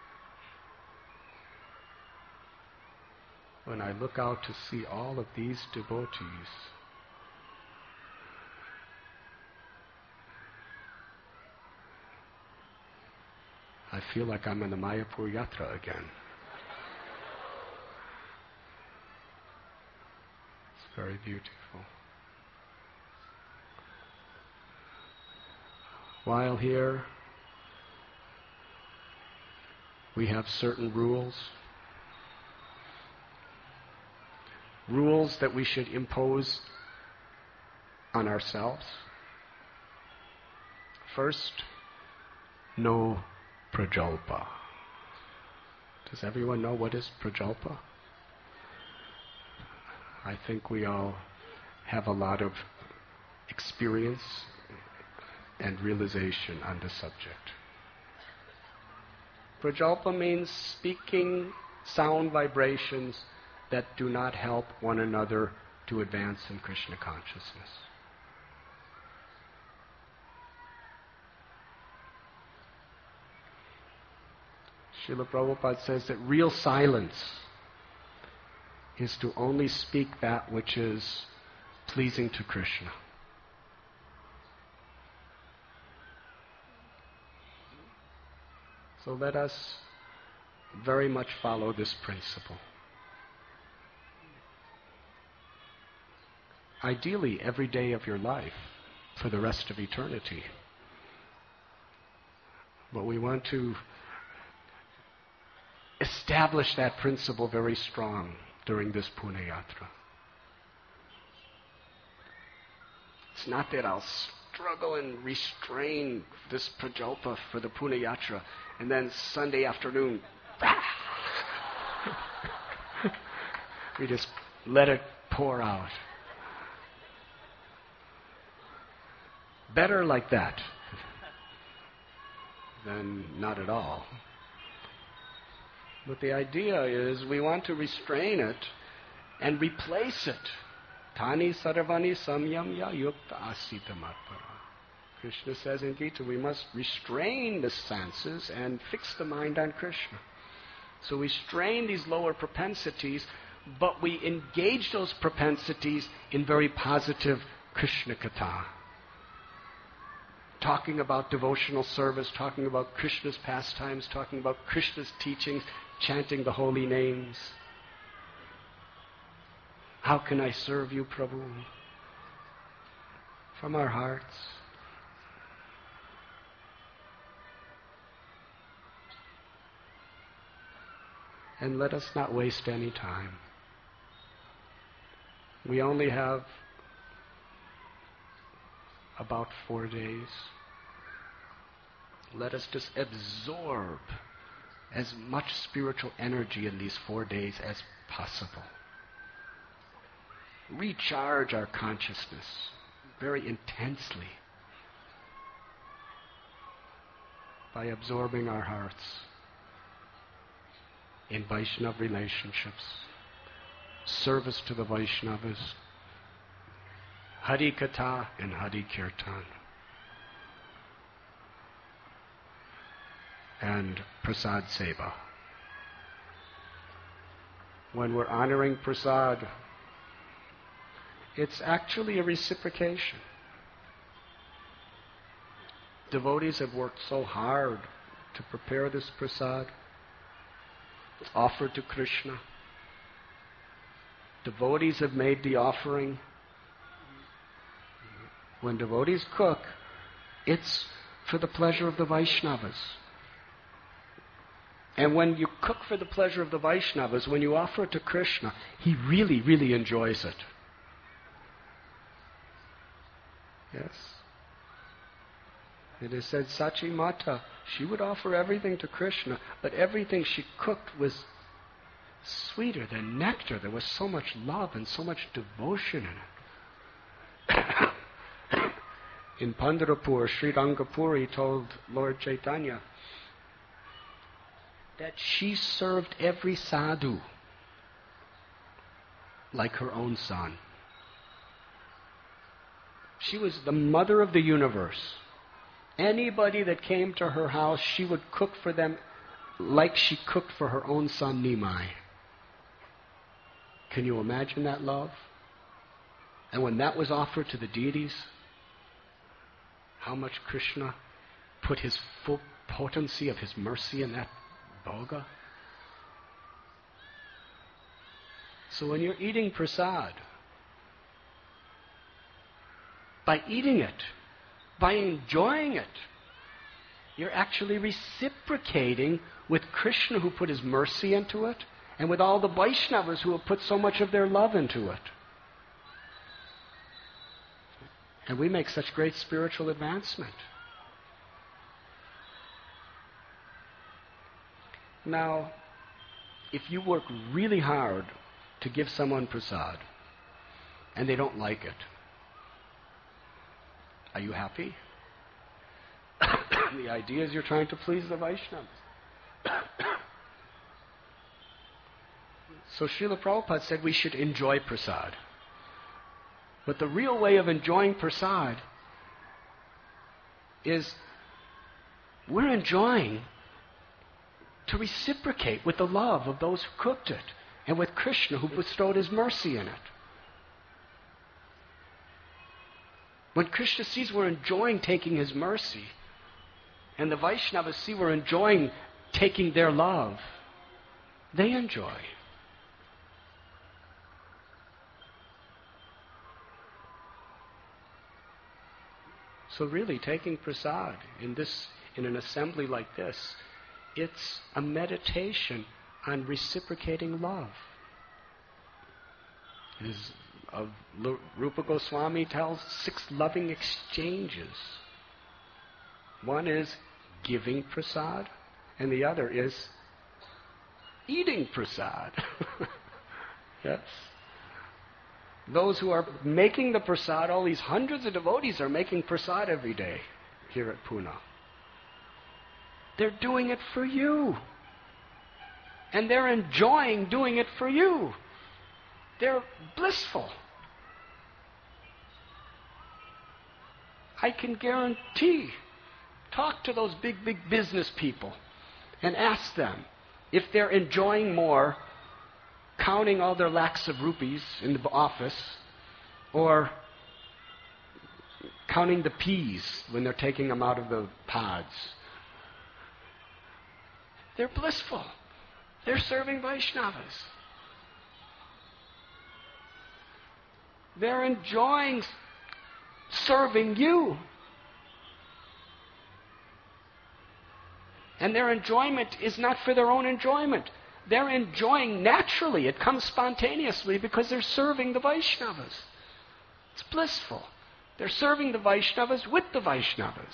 When I look out to see all of these devotees, I feel like I'm in the Mayapur Yatra again. It's very beautiful. While here, we have certain rules that we should impose on ourselves. First, no prajalpa. Does everyone know what is prajalpa? I think we all have a lot of experience and realization on the subject. Prajalpa means speaking sound vibrations that do not help one another to advance in Krishna consciousness. Srila Prabhupada says that real silence is to only speak that which is pleasing to Krishna. So let us very much follow this principle. Ideally, every day of your life for the rest of eternity. But we want to establish that principle very strong during this Punya Yatra. It's not that I'll struggle and restrain this prajalpa for the Punya Yatra and then Sunday afternoon we just let it pour out. Better like that than not at all. But the idea is we want to restrain it and replace it. Tani sarvani samyamya yukta asita matpara. Krishna says in Gita we must restrain the senses and fix the mind on Krishna. So we strain these lower propensities, but we engage those propensities in very positive Krishna katha. Talking about devotional service, talking about Krishna's pastimes, talking about Krishna's teachings, chanting the holy names. How can I serve you, Prabhu? From our hearts. And let us not waste any time. We only have about 4 days. Let us just absorb as much spiritual energy in these 4 days as possible. Recharge our consciousness very intensely by absorbing our hearts in Vaishnava relationships, service to the Vaishnavas, Hari Katha and Hari Kirtan, and Prasad Seva. When we're honoring Prasad, it's actually a reciprocation. Devotees have worked so hard to prepare this Prasad, offered to Krishna. Devotees have made the offering. When devotees cook, it's for the pleasure of the Vaishnavas. And when you cook for the pleasure of the Vaishnavas, when you offer it to Krishna, he really, really enjoys it. Yes. It is said Sachi Mata, she would offer everything to Krishna, but everything she cooked was sweeter than nectar. There was so much love and so much devotion in it. In Pandharpur, Sri Rangapuri told Lord Chaitanya that she served every sadhu like her own son. She was the mother of the universe. Anybody that came to her house, she would cook for them like she cooked for her own son Nimai. Can you imagine that love? And when that was offered to the deities, how much Krishna put his full potency of his mercy in that bhoga? So when you're eating prasad, by eating it, by enjoying it, you're actually reciprocating with Krishna who put his mercy into it, and with all the Vaishnavas who have put so much of their love into it. And we make such great spiritual advancement. Now, if you work really hard to give someone prasad, and they don't like it, are you happy? The idea is you're trying to please the Vaishnavas. So Srila Prabhupada said we should enjoy prasad. But the real way of enjoying prasad is we're enjoying to reciprocate with the love of those who cooked it and with Krishna who bestowed his mercy in it. When Krishna sees we're enjoying taking his mercy, and the Vaishnavas see we're enjoying taking their love, they enjoy. So really, taking prasad in an assembly like this, it's a meditation on reciprocating love. Rupa Goswami tells 6 loving exchanges. One is giving prasad, and the other is eating prasad. Yes. Those who are making the prasad, all these hundreds of devotees are making prasad every day here at Pune. They're doing it for you. And they're enjoying doing it for you. They're blissful. I can guarantee, talk to those big business people and ask them if they're enjoying more counting all their lakhs of rupees in the office or counting the peas when they're taking them out of the pods. They're blissful. They're serving Vaishnavas. They're enjoying serving you. And their enjoyment is not for their own enjoyment. They're enjoying naturally. It comes spontaneously because they're serving the Vaishnavas. It's blissful. They're serving the Vaishnavas with the Vaishnavas.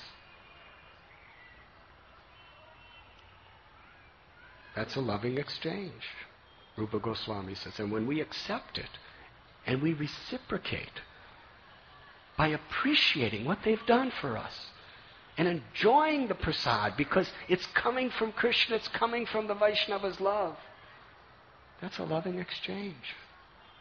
That's a loving exchange, Rupa Goswami says. And when we accept it and we reciprocate by appreciating what they've done for us and enjoying the prasad because it's coming from Krishna, it's coming from the Vaishnava's love, that's a loving exchange.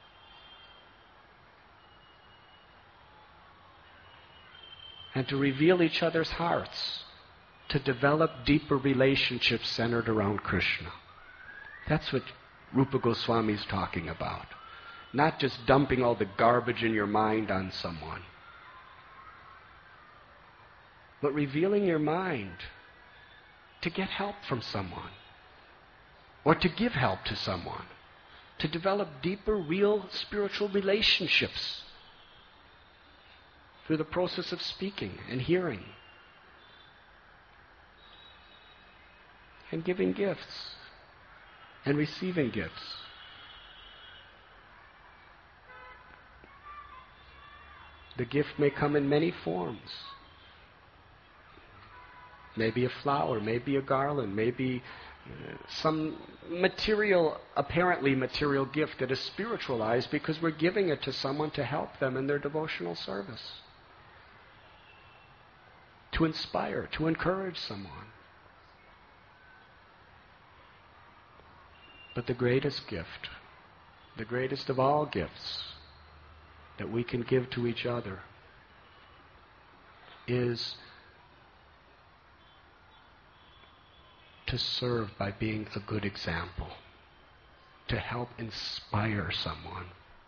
and to reveal each other's hearts, to develop deeper relationships centered around Krishna. That's what Rupa Goswami is talking about. Not just dumping all the garbage in your mind on someone, but revealing your mind to get help from someone, or to give help to someone, to develop deeper, real spiritual relationships through the process of speaking and hearing and giving gifts and receiving gifts. The gift may come in many forms. Maybe a flower, maybe a garland, maybe some apparently material gift that is spiritualized because we're giving it to someone to help them in their devotional service, to inspire, to encourage someone. But the greatest gift, the greatest of all gifts that we can give to each other is to serve by being a good example, to help inspire someone.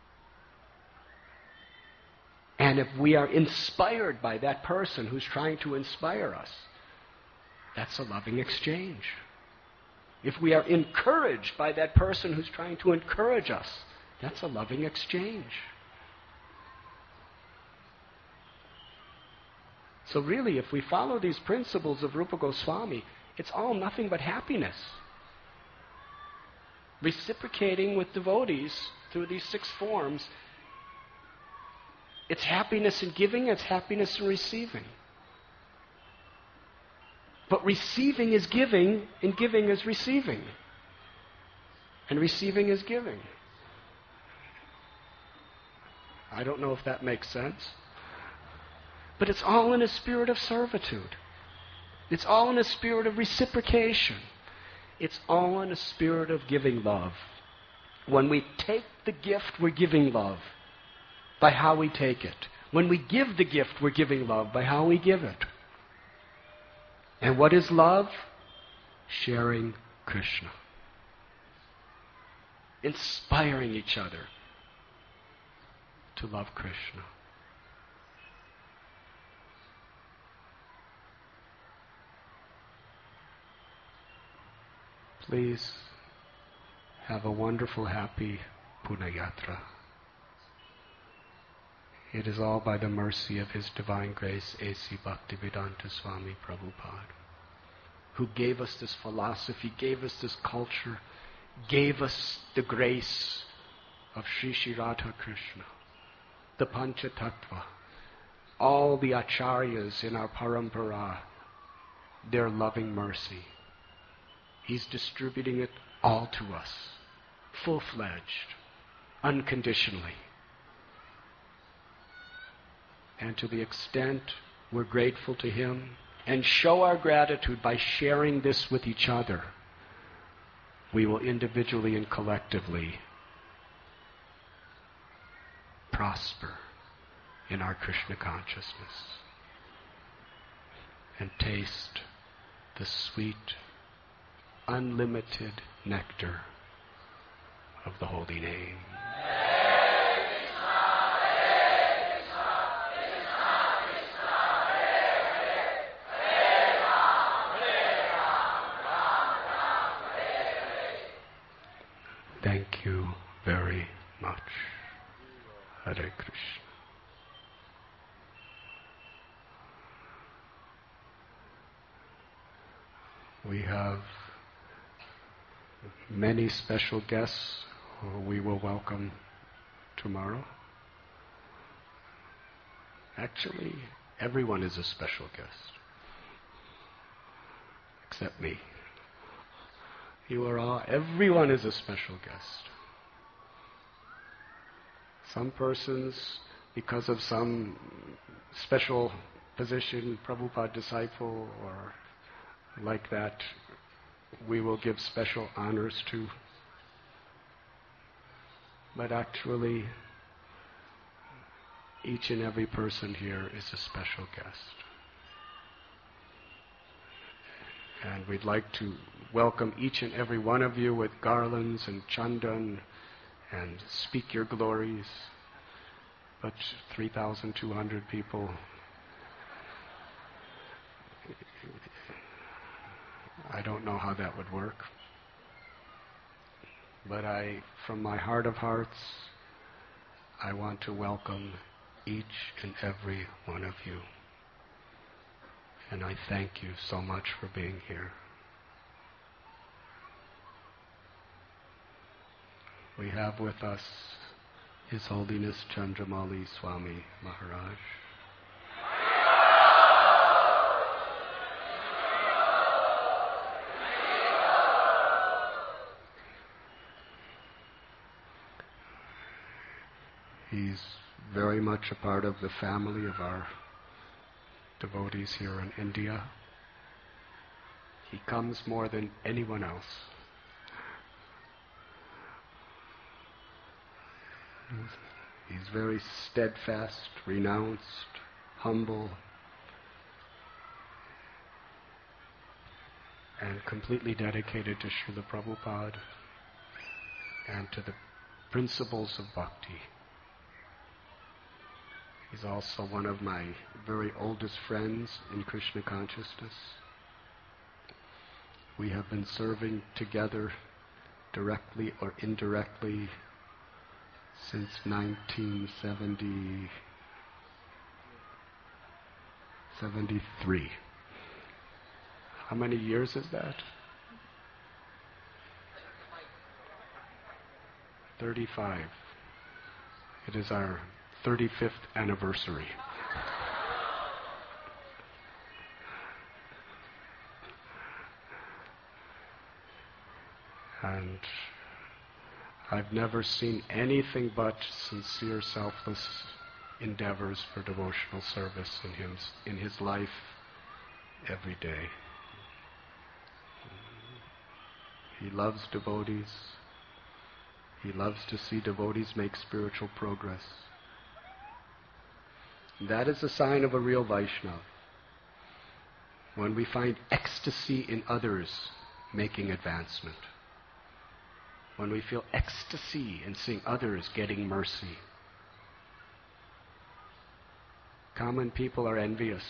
And if we are inspired by that person who's trying to inspire us, that's a loving exchange. If we are encouraged by that person who's trying to encourage us, that's a loving exchange. So really, if we follow these principles of Rupa Goswami, it's all nothing but happiness. Reciprocating with devotees through these 6 forms, it's happiness in giving, it's happiness in receiving. But receiving is giving, and giving is receiving. And receiving is giving. I don't know if that makes sense. But it's all in a spirit of servitude. It's all in a spirit of reciprocation. It's all in a spirit of giving love. When we take the gift, we're giving love by how we take it. When we give the gift, we're giving love by how we give it. And what is love? Sharing Krishna. Inspiring each other to love Krishna. Please have a wonderful, happy Punayatra. It is all by the mercy of His Divine Grace, A.C. Bhaktivedanta Swami Prabhupada, who gave us this philosophy, gave us this culture, gave us the grace of Sri Sri Radha Krishna, the Panchatattva, all the acharyas in our parampara, their loving mercy. He's distributing it all to us, full-fledged, unconditionally. And to the extent we're grateful to Him and show our gratitude by sharing this with each other, we will individually and collectively prosper in our Krishna consciousness and taste the sweet, unlimited nectar of the holy name. Thank you very much. Hare Krishna. We have many special guests who we will welcome tomorrow. Actually, everyone is a special guest, except me. Everyone is a special guest. Some persons, because of some special position, Prabhupada disciple, or like that, we will give special honors to. But actually, Each and every person here is a special guest. And we'd like to welcome each and every one of you with garlands and chandan and speak your glories. But 3,200 people, I don't know how that would work. But from my heart of hearts, I want to welcome each and every one of you. And I thank you so much for being here. We have with us His Holiness Chandramauli Swami Maharaj. He's very much a part of the family of our devotees here in India. He comes more than anyone else. He's very steadfast, renounced, humble, and completely dedicated to Srila Prabhupada and to the principles of bhakti. He's also one of my very oldest friends in Krishna consciousness. We have been serving together directly or indirectly since 1973. How many years is that? 35. It is our 35th anniversary. And I've never seen anything but sincere, selfless endeavors for devotional service in his life every day. He loves devotees. He loves to see devotees make spiritual progress. That is a sign of a real Vaishnava. When we find ecstasy in others making advancement. When we feel ecstasy in seeing others getting mercy. Common people are envious.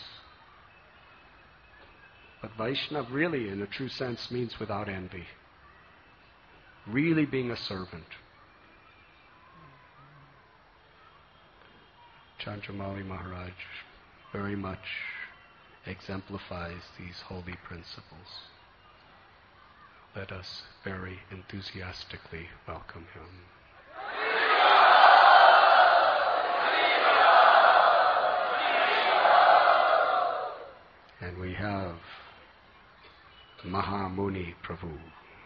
But Vaishnava really, in a true sense, means without envy. Really being a servant. Chandramauli Maharaj very much exemplifies these holy principles. Let us very enthusiastically welcome him. And we have Mahamuni Prabhu,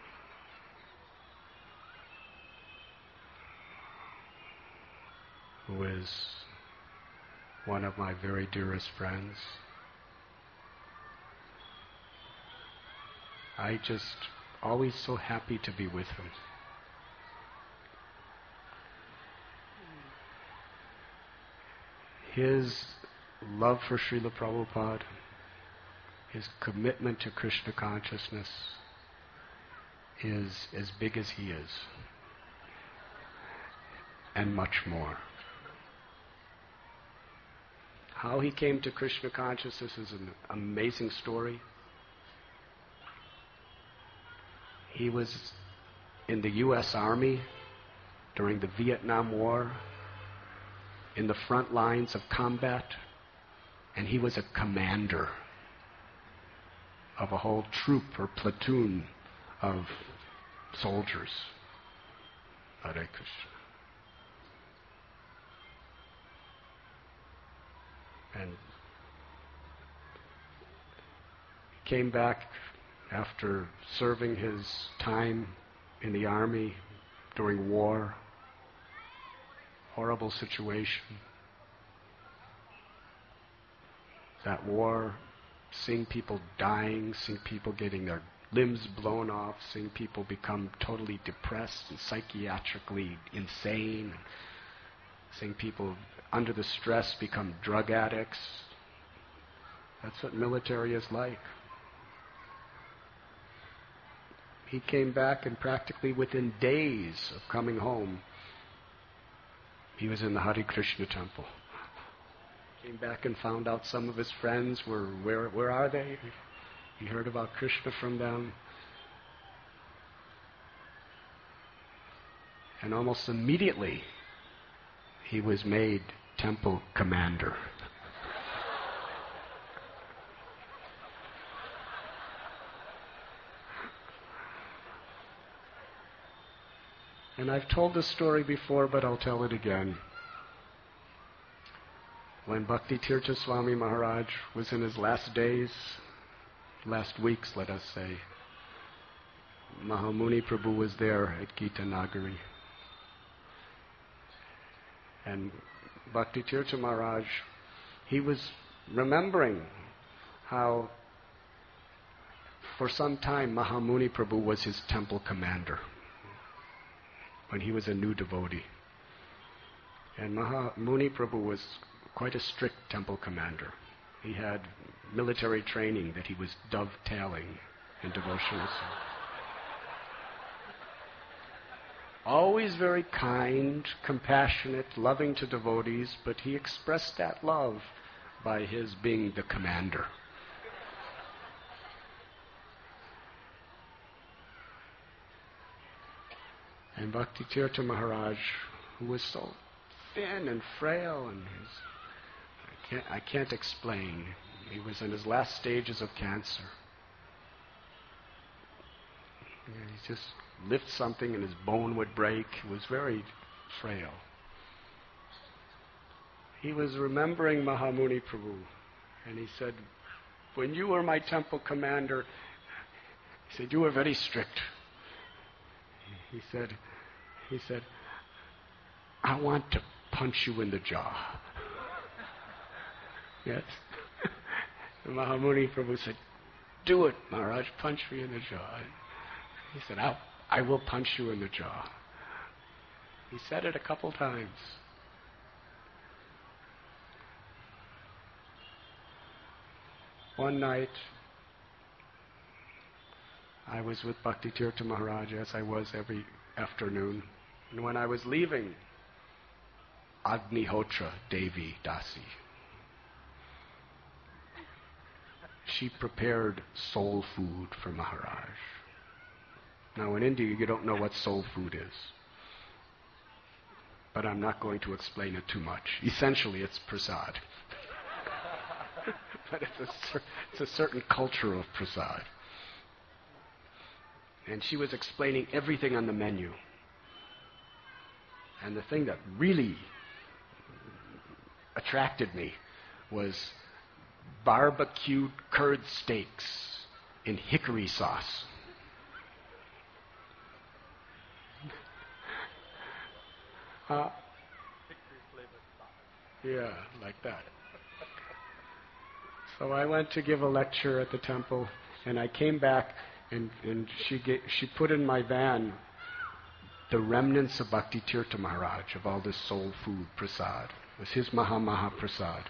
who is one of my very dearest friends. I just always so happy to be with him. His love for Srila Prabhupada, his commitment to Krishna consciousness is as big as he is, and much more. How he came to Krishna consciousness is an amazing story. He was in the U.S. Army during the Vietnam War, in the front lines of combat, and he was a commander of a whole troop or platoon of soldiers. Hare Krishna. And he came back after serving his time in the army during war. Horrible situation. That war, seeing people dying, seeing people getting their limbs blown off, seeing people become totally depressed and psychiatrically insane. seeing people under the stress become drug addicts. That's what military is like. He came back, and practically within days of coming home, he was in the Hare Krishna temple. Came back and found out some of his friends were, where are they? He heard about Krishna from them. And almost immediately, he was made temple commander. And I've told this story before, but I'll tell it again. When Bhakti Tirtha Swami Maharaj was in his last days, last weeks, let us say, Mahamuni Prabhu was there at Gita Nagari. And Bhakti Tirtha Maharaj, he was remembering how for some time Mahamuni Prabhu was his temple commander when he was a new devotee. And Mahamuni Prabhu was quite a strict temple commander. He had military training that he was dovetailing in devotional service. Always very kind, compassionate, loving to devotees, but he expressed that love by his being the commander. And Bhakti Tirtha Maharaj, who was so thin and frail, and I can't explain. He was in his last stages of cancer. He just lift something and his bone would break. He was very frail. He was remembering Mahamuni Prabhu, and he said, when you were my temple commander, he said, you were very strict. He said, I want to punch you in the jaw. Yes. And Mahamuni Prabhu said, do it, Maharaj, punch me in the jaw. He said, I will punch you in the jaw. He said it a couple times. One night, I was with Bhakti Tirtha Maharaj, as I was every afternoon. And when I was leaving, Agnihotra Devi Dasi, she prepared soul food for Maharaj. Now in India, you don't know what soul food is. But I'm not going to explain it too much. Essentially, it's prasad. But it's a certain culture of prasad. And she was explaining everything on the menu. And the thing that really attracted me was barbecued curd steaks in hickory sauce. Yeah, like that. So I went to give a lecture at the temple, and I came back, and she put in my van the remnants of Bhakti Tirtha Maharaj, of all this soul food prasad. It was his Maha Prasad.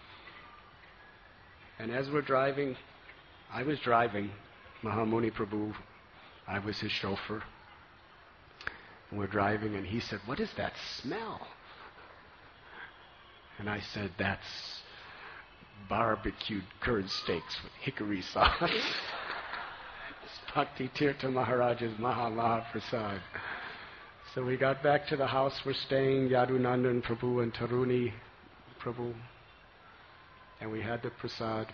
And as we're driving, I was driving, Mahamuni Prabhu, I was his chauffeur. And we're driving, and he said, what is that smell? And I said, that's barbecued curd steaks with hickory sauce. It's Bhakti Tirtha Maharaj's Maha Prasad. So we got back to the house we're staying, Yadunandan Prabhu and Taruni Prabhu, and we had the prasad.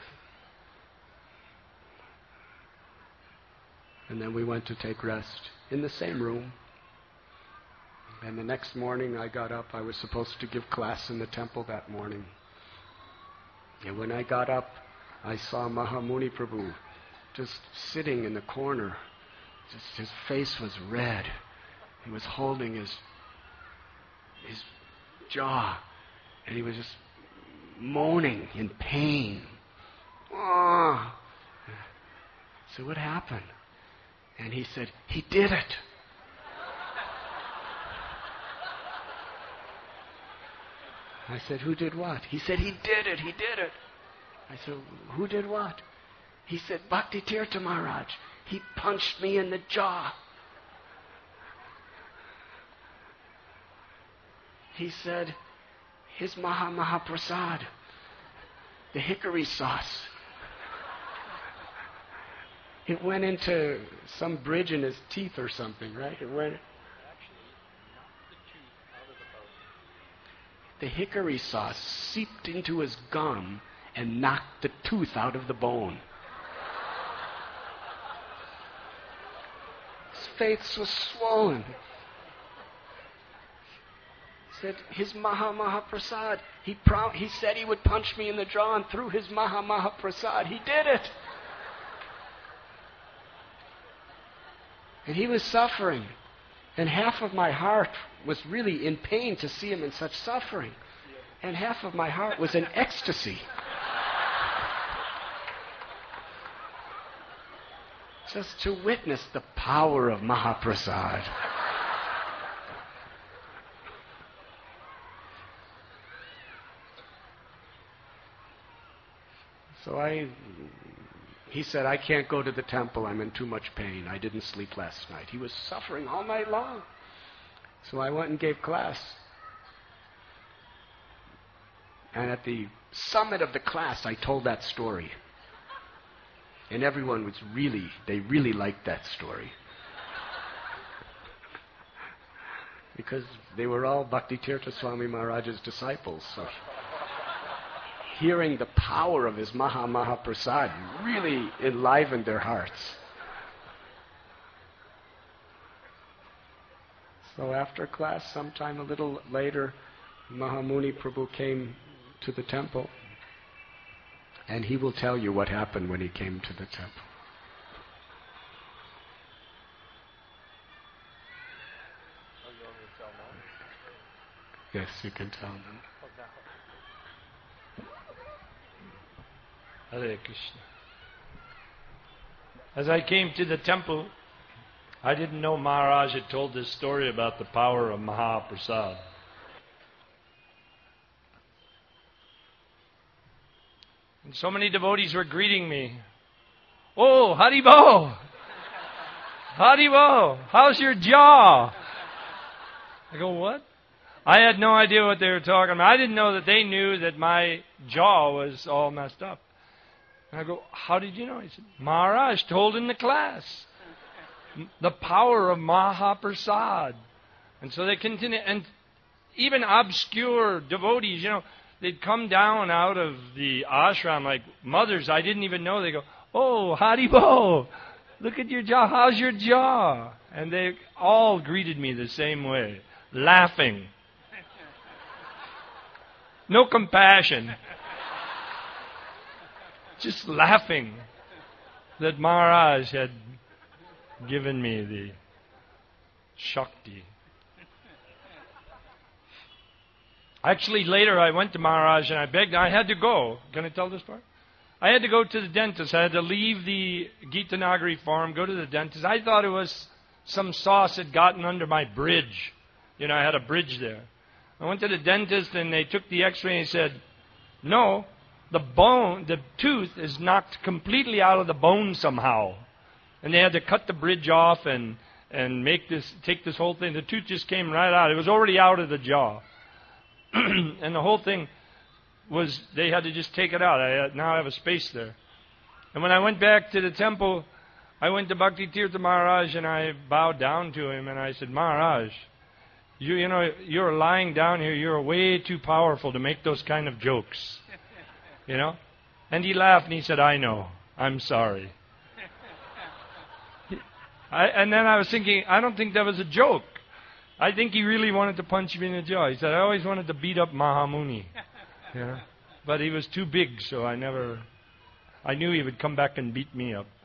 And then we went to take rest in the same room. And the next morning I got up. I was supposed to give class in the temple that morning. And when I got up, I saw Mahamuni Prabhu just sitting in the corner. Just his face was red. He was holding his jaw, and he was just moaning in pain. Oh. So what happened? And he said, he did it. I said, who did what? He said, he did it. I said, who did what? He said, Bhakti Tirtha Maharaj. He punched me in the jaw. He said, his Mahaprasad, the hickory sauce, it went into some bridge in his teeth or something, right? It went. The hickory sauce seeped into his gum and knocked the tooth out of the bone. His face was swollen. He said, his Mahaprasad. He said he would punch me in the jaw, and through his Mahaprasad, he did it. And he was suffering. And half of my heart was really in pain to see him in such suffering. And half of my heart was in ecstasy. Just to witness the power of Mahaprasad. So he said, I can't go to the temple. I'm in too much pain. I didn't sleep last night. He was suffering all night long. So I went and gave class. And at the summit of the class, I told that story. And everyone they really liked that story. Because they were all Bhakti Tirtha Swami Maharaj's disciples. So hearing the power of his Mahaprasad really enlivened their hearts. So after class, sometime a little later, Mahamuni Prabhu came to the temple, and he will tell you what happened when he came to the temple. Yes, you can tell them. Hare Krishna. As I came to the temple, I didn't know Maharaj had told this story about the power of Mahaprasad. And so many devotees were greeting me. Oh, Haribo! Haribo! How's your jaw? I go, what? I had no idea what they were talking about. I didn't know that they knew that my jaw was all messed up. And I go, how did you know? He said, Maharaj told in the class. The power of Mahaprasad. And so they continue. And even obscure devotees, they'd come down out of the ashram like mothers I didn't even know. They go, oh, Haribo, look at your jaw. How's your jaw? And they all greeted me the same way, laughing. No compassion. Just laughing that Maharaj had given me the Shakti. Actually, later I went to Maharaj and I begged. I had to go. Can I tell this part? I had to go to the dentist. I had to leave the Gita Nagari farm, go to the dentist. I thought it was some sauce had gotten under my bridge. I had a bridge there. I went to the dentist and they took the x-ray and he said, no, the tooth is knocked completely out of the bone somehow. And they had to cut the bridge off and take this whole thing. The tooth just came right out. It was already out of the jaw. And the whole thing was, they had to just take it out. Now I have a space there. And when I went back to the temple, I went to Bhakti Tirtha Maharaj and I bowed down to him and I said, Maharaj, you're lying down here. You're way too powerful to make those kind of jokes. And he laughed and he said, I know. I'm sorry. And then I was thinking, I don't think that was a joke. I think he really wanted to punch me in the jaw. He said, I always wanted to beat up Mahamuni. But he was too big, so I knew he would come back and beat me up.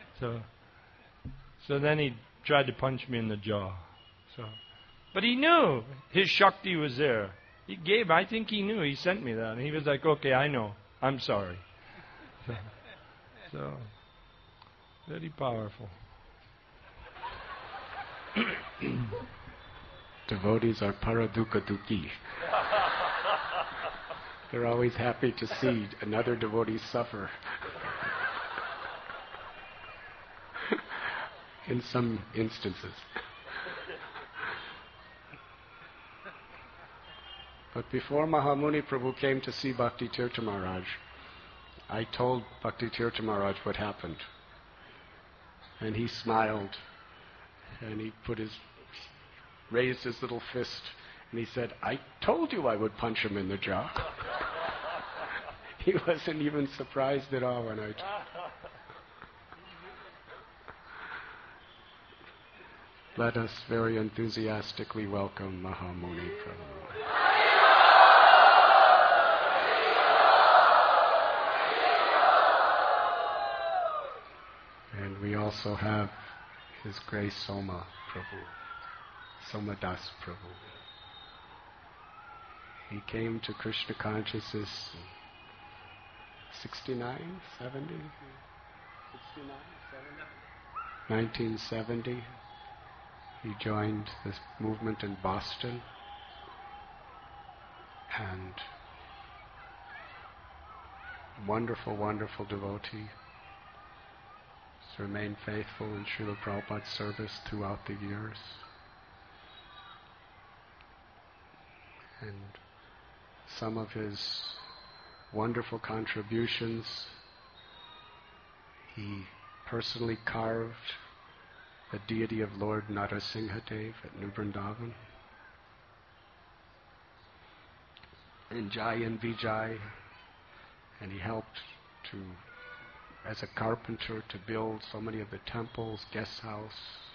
So then he tried to punch me in the jaw. But he knew his Shakti was there. I think he knew. He sent me that. And he was like, okay, I know. I'm sorry. So very powerful. Devotees are paradukha dukhi. They're always happy to see another devotee suffer. In some instances. But before Mahamuni Prabhu came to see Bhakti Tirtha Maharaj, I told Bhakti Tirtha Maharaj what happened. And he smiled, and he raised his little fist, and he said, "I told you I would punch him in the jaw." He wasn't even surprised at all when I Let us very enthusiastically welcome Mahamuni Prabhu. And we also have His Grace Soma Prabhu, Soma Das Prabhu. He came to Krishna consciousness in 69, 70? 69, 70? 1970. He joined this movement in Boston and wonderful, wonderful devotee. He's remained faithful in Srila Prabhupada's service throughout the years. And some of his wonderful contributions, he personally carved the deity of Lord Narasimhadev at New Vrindavan. In Jai and Vijay, and he helped as a carpenter to build so many of the temples, guest house.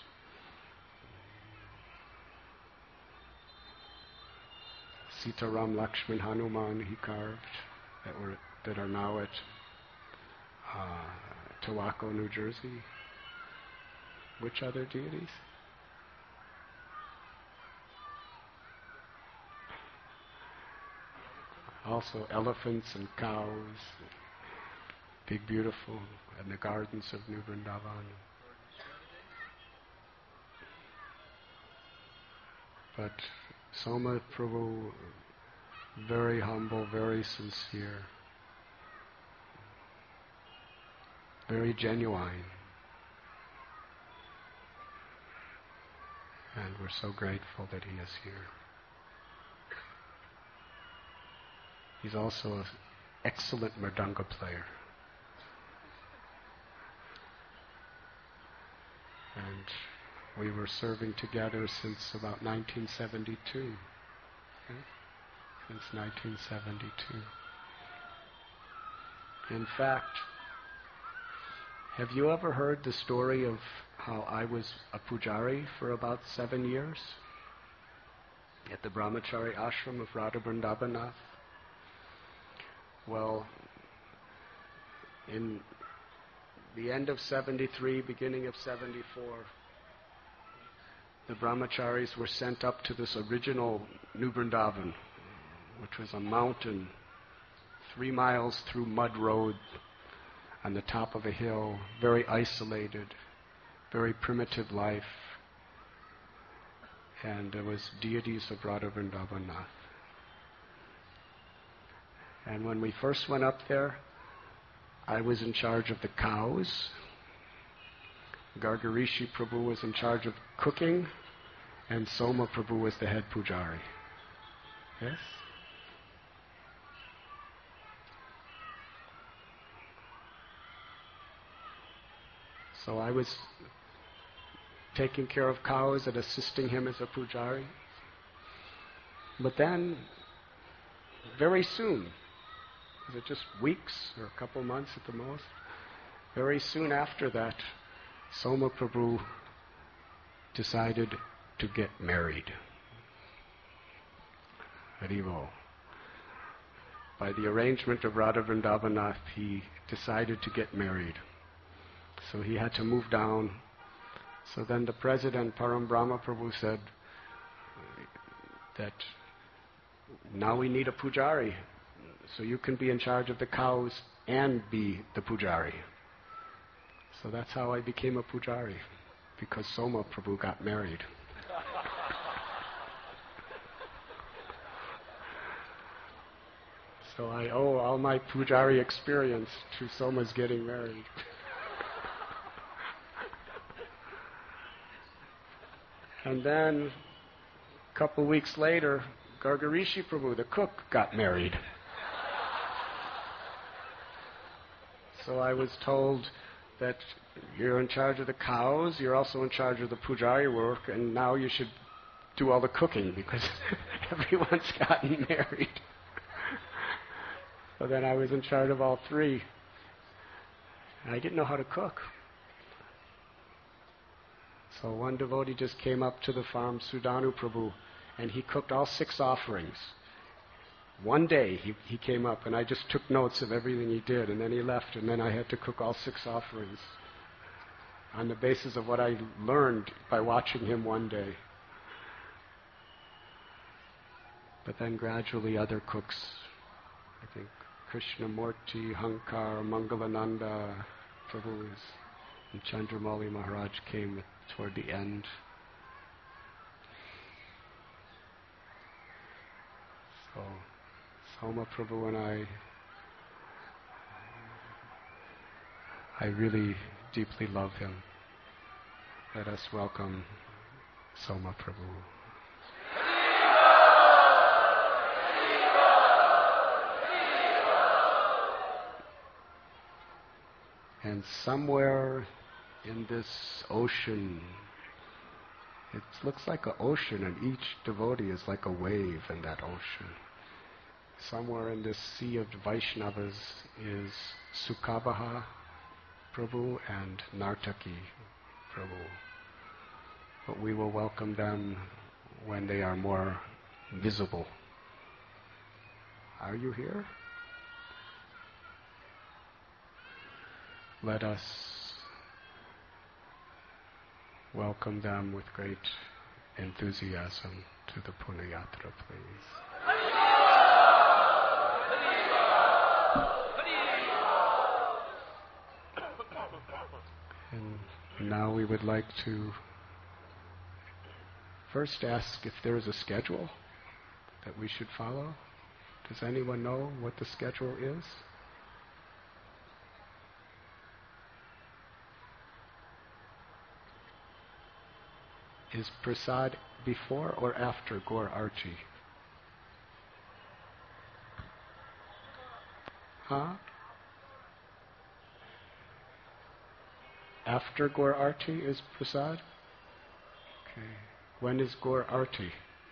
Sitaram, Lakshman, Hanuman he carved that are now at Tawako, New Jersey. Which other deities? Also elephants and cows, big beautiful, in the gardens of New Vrindavan. But Soma Prabhu, very humble, very sincere, very genuine. And we're so grateful that he is here. He's also an excellent mridanga player. And we were serving together since about 1972. Okay? Since 1972. In fact, have you ever heard the story of how I was a pujari for about 7 years at the Brahmachari ashram of Radha Vrindavanath? Well, in the end of 73, beginning of 74, the brahmacharis were sent up to this original New Vrindavan, which was a mountain 3 miles through mud road on the top of a hill, very isolated, very primitive life. And there was deities of Radha Vrindavanath. And when we first went up there, I was in charge of the cows. Gargarishi Prabhu was in charge of cooking, and Soma Prabhu was the head pujari. Yes? So I was taking care of cows and assisting him as a pujari. But then, very soon, was it just weeks or a couple months at the most? Very soon after that, Soma Prabhu decided to get married. Haribo. By the arrangement of Radha Vrindavanath, he decided to get married. So he had to move down. So then the president, Param Brahma Prabhu, said that now we need a pujari. So you can be in charge of the cows and be the pujari. So that's how I became a pujari, because Soma Prabhu got married. So I owe all my pujari experience to Soma's getting married. And then, a couple weeks later, Gargarishi Prabhu, the cook, got married. So I was told that you're in charge of the cows, you're also in charge of the pujari work, and now you should do all the cooking because everyone's gotten married. So then I was in charge of all three. And I didn't know how to cook. So one devotee just came up to the farm, Sudanu Prabhu, and he cooked all 6 offerings. One day he came up and I just took notes of everything he did, and then he left, and then I had to cook all 6 offerings on the basis of what I learned by watching him one day. But then gradually other cooks, I think Krishnamurti, Hankar, Mangalananda Prabhus, and Chandramauli Maharaj came toward the end. So Soma Prabhu and I really deeply love him. Let us welcome Soma Prabhu. And somewhere in this ocean, it looks like an ocean, and each devotee is like a wave in that ocean. Somewhere in this sea of Vaishnavas is Sukabha Prabhu and Nartaki Prabhu. But we will welcome them when they are more visible. Are you here? Let us welcome them with great enthusiasm to the Punayatra, please. And now we would like to first ask if there is a schedule that we should follow. Does anyone know what the schedule is? Is prasad before or after Gaur Arti? Huh? After Gaur Arti is prasad? Okay. When is Gaur Arti?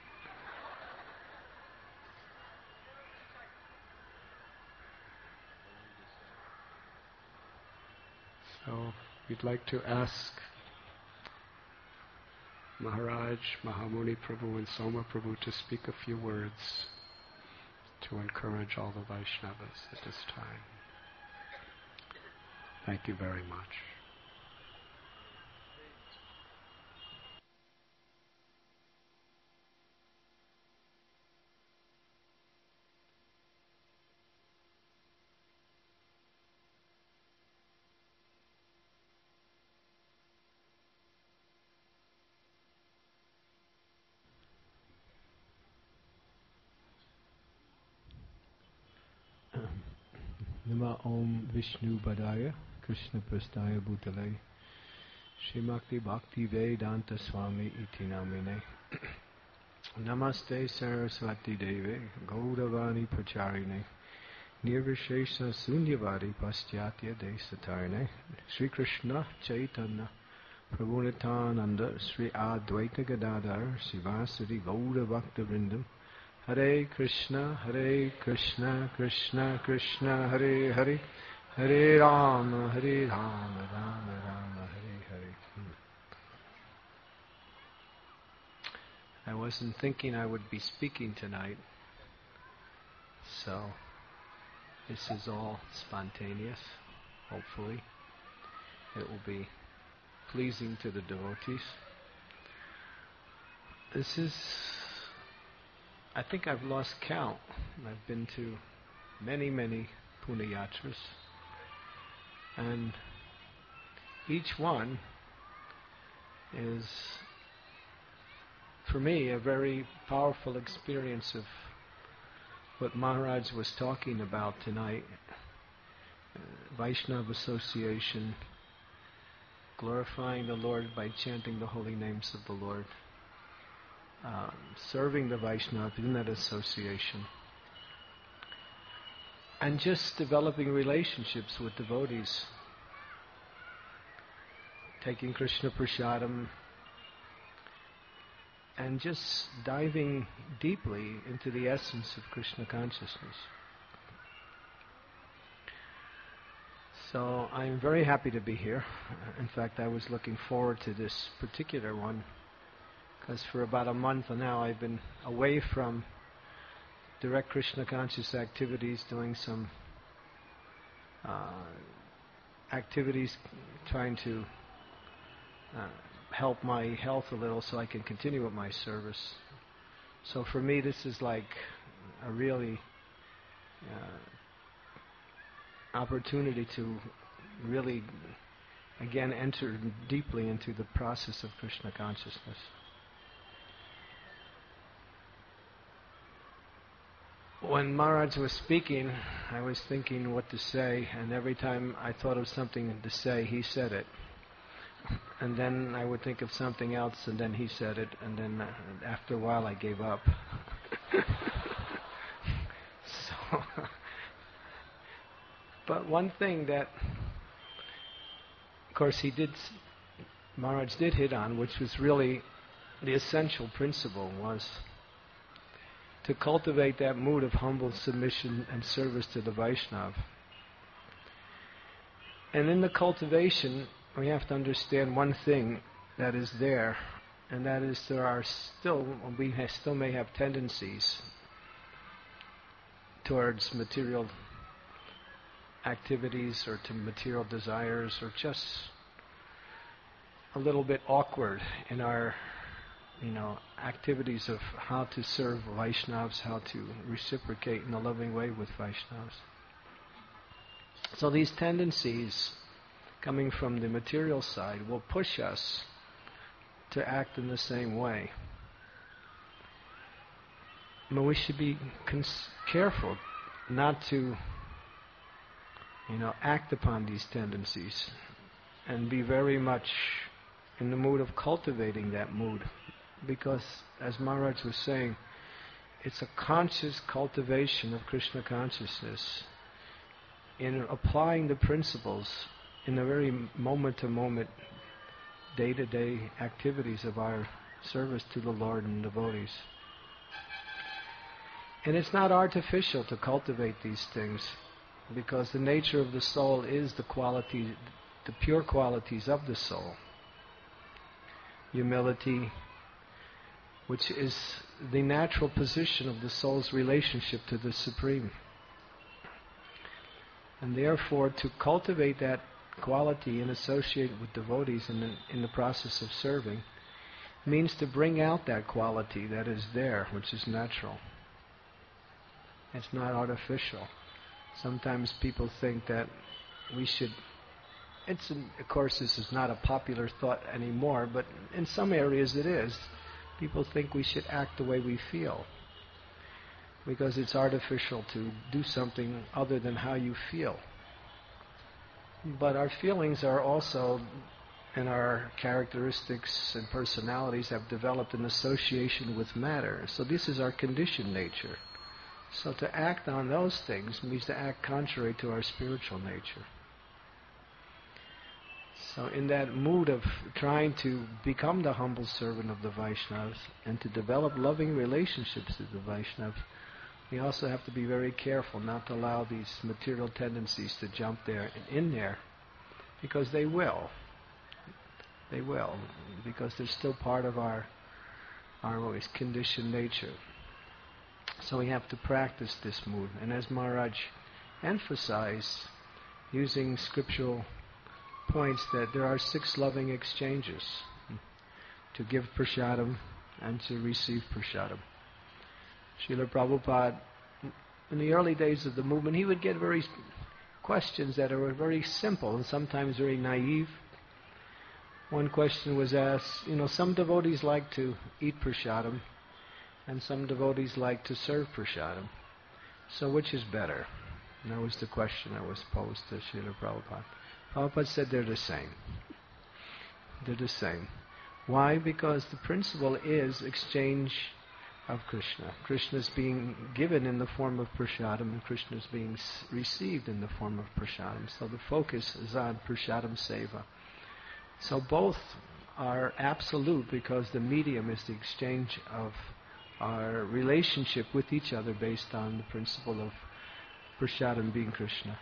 So we'd like to ask Maharaj, Mahamuni Prabhu and Soma Prabhu to speak a few words to encourage all the Vaishnavas at this time. Thank you very much. Nama Om Vishnu Padaya Krishna Prasthaya Bhutale Srimakti Bhakti Vedanta Swami Iti Namine Namaste Saraswati Deve Gaudavani Pracharine Nirvishesha Sunyavadi Paschatya Desatarine Sri Krishna Chaitanya Prabhu Nityananda Sri Advaita Gadadhar Sivasati Gauda Bhakta Vrindam Hare Krishna, Krishna Krishna, Hare Hare, Hare Rama, Rama Rama, Hare Hare. I wasn't thinking I would be speaking tonight, so this is all spontaneous. Hopefully, it will be pleasing to the devotees. I think I've lost count. I've been to many Punayatras, and each one is, for me, a very powerful experience of what Maharaj was talking about tonight, Vaishnava association, glorifying the Lord by chanting the holy names of the Lord, serving the Vaishnavas in that association, and just developing relationships with devotees, taking Krishna Prasadam, and just diving deeply into the essence of Krishna consciousness. So I am very happy to be here. In fact, I was looking forward to this particular one because for about a month now I've been away from direct Krishna conscious activities, doing some activities trying to help my health a little so I can continue with my service. So for me this is like a really opportunity to really again enter deeply into the process of Krishna consciousness. When Maharaj was speaking, I was thinking what to say, and every time I thought of something to say, he said it. And then I would think of something else, and then he said it, and then after a while I gave up. So, but one thing that, of course, Maharaj did hit on, which was really the essential principle, was to cultivate that mood of humble submission and service to the Vaishnava. And in the cultivation, we have to understand one thing that is there, and that is we still may have tendencies towards material activities or to material desires, or just a little bit awkward in our activities of how to serve Vaishnavas, how to reciprocate in a loving way with Vaishnavas. So these tendencies coming from the material side will push us to act in the same way. But we should be careful not to act upon these tendencies and be very much in the mood of cultivating that mood. Because, as Maharaj was saying, it's a conscious cultivation of Krishna consciousness in applying the principles in the very moment-to-moment, day-to-day activities of our service to the Lord and devotees. And it's not artificial to cultivate these things, because the nature of the soul is the pure qualities of the soul. Humility, which is the natural position of the soul's relationship to the Supreme. And therefore, to cultivate that quality and associate with devotees in the process of serving means to bring out that quality that is there, which is natural. It's not artificial. Sometimes people think that we should... of course, this is not a popular thought anymore, but in some areas it is. People think we should act the way we feel, because it's artificial to do something other than how you feel. But our feelings are also, and our characteristics and personalities have developed in association with matter. So this is our conditioned nature. So to act on those things means to act contrary to our spiritual nature. So in that mood of trying to become the humble servant of the Vaishnavas and to develop loving relationships with the Vaishnavas, we also have to be very careful not to allow these material tendencies to jump in there, because they will. They will, because they're still part of our always conditioned nature. So we have to practice this mood. And as Maharaj emphasized, using scriptural points, that there are 6 loving exchanges: to give prasadam and to receive prasadam. Srila Prabhupada, in the early days of the movement, he would get questions that were very simple and sometimes very naive. One question was asked, some devotees like to eat prasadam and some devotees like to serve prasadam. So which is better? And that was the question that was posed to Srila Prabhupada. Prabhupada said they're the same. They're the same. Why? Because the principle is exchange of Krishna. Krishna is being given in the form of prasadam, and Krishna is being received in the form of prasadam. So the focus is on prasadam seva. So both are absolute because the medium is the exchange of our relationship with each other based on the principle of prasadam being Krishna.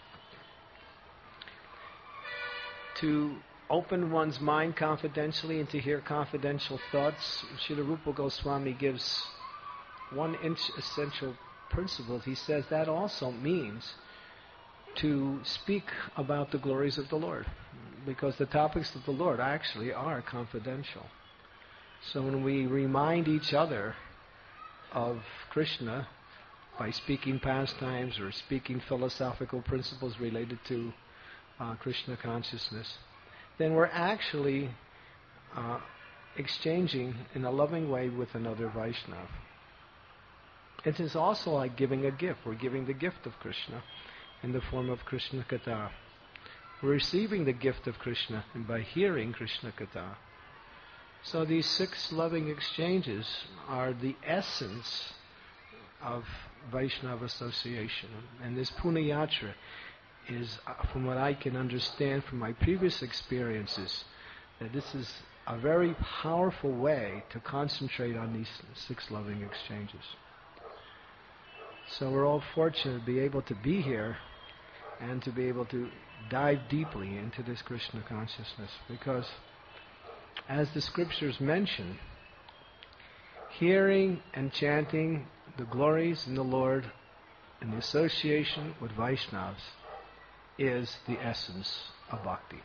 To open one's mind confidentially and to hear confidential thoughts, Srila Rupa Goswami gives one essential principle. He says that also means to speak about the glories of the Lord, because the topics of the Lord actually are confidential. So when we remind each other of Krishna by speaking pastimes or speaking philosophical principles related to Krishna consciousness, then we're actually exchanging in a loving way with another Vaishnava. It is also like giving a gift. We're giving the gift of Krishna in the form of Krishna Katha. We're receiving the gift of Krishna and by hearing Krishna Katha. So these 6 loving exchanges are the essence of Vaishnava association. And this Punayatra is, from what I can understand from my previous experiences, that this is a very powerful way to concentrate on these 6 loving exchanges. So we're all fortunate to be able to be here and to be able to dive deeply into this Krishna consciousness, because as the scriptures mention, hearing and chanting the glories in the Lord and the association with Vaishnavas is the essence of bhakti.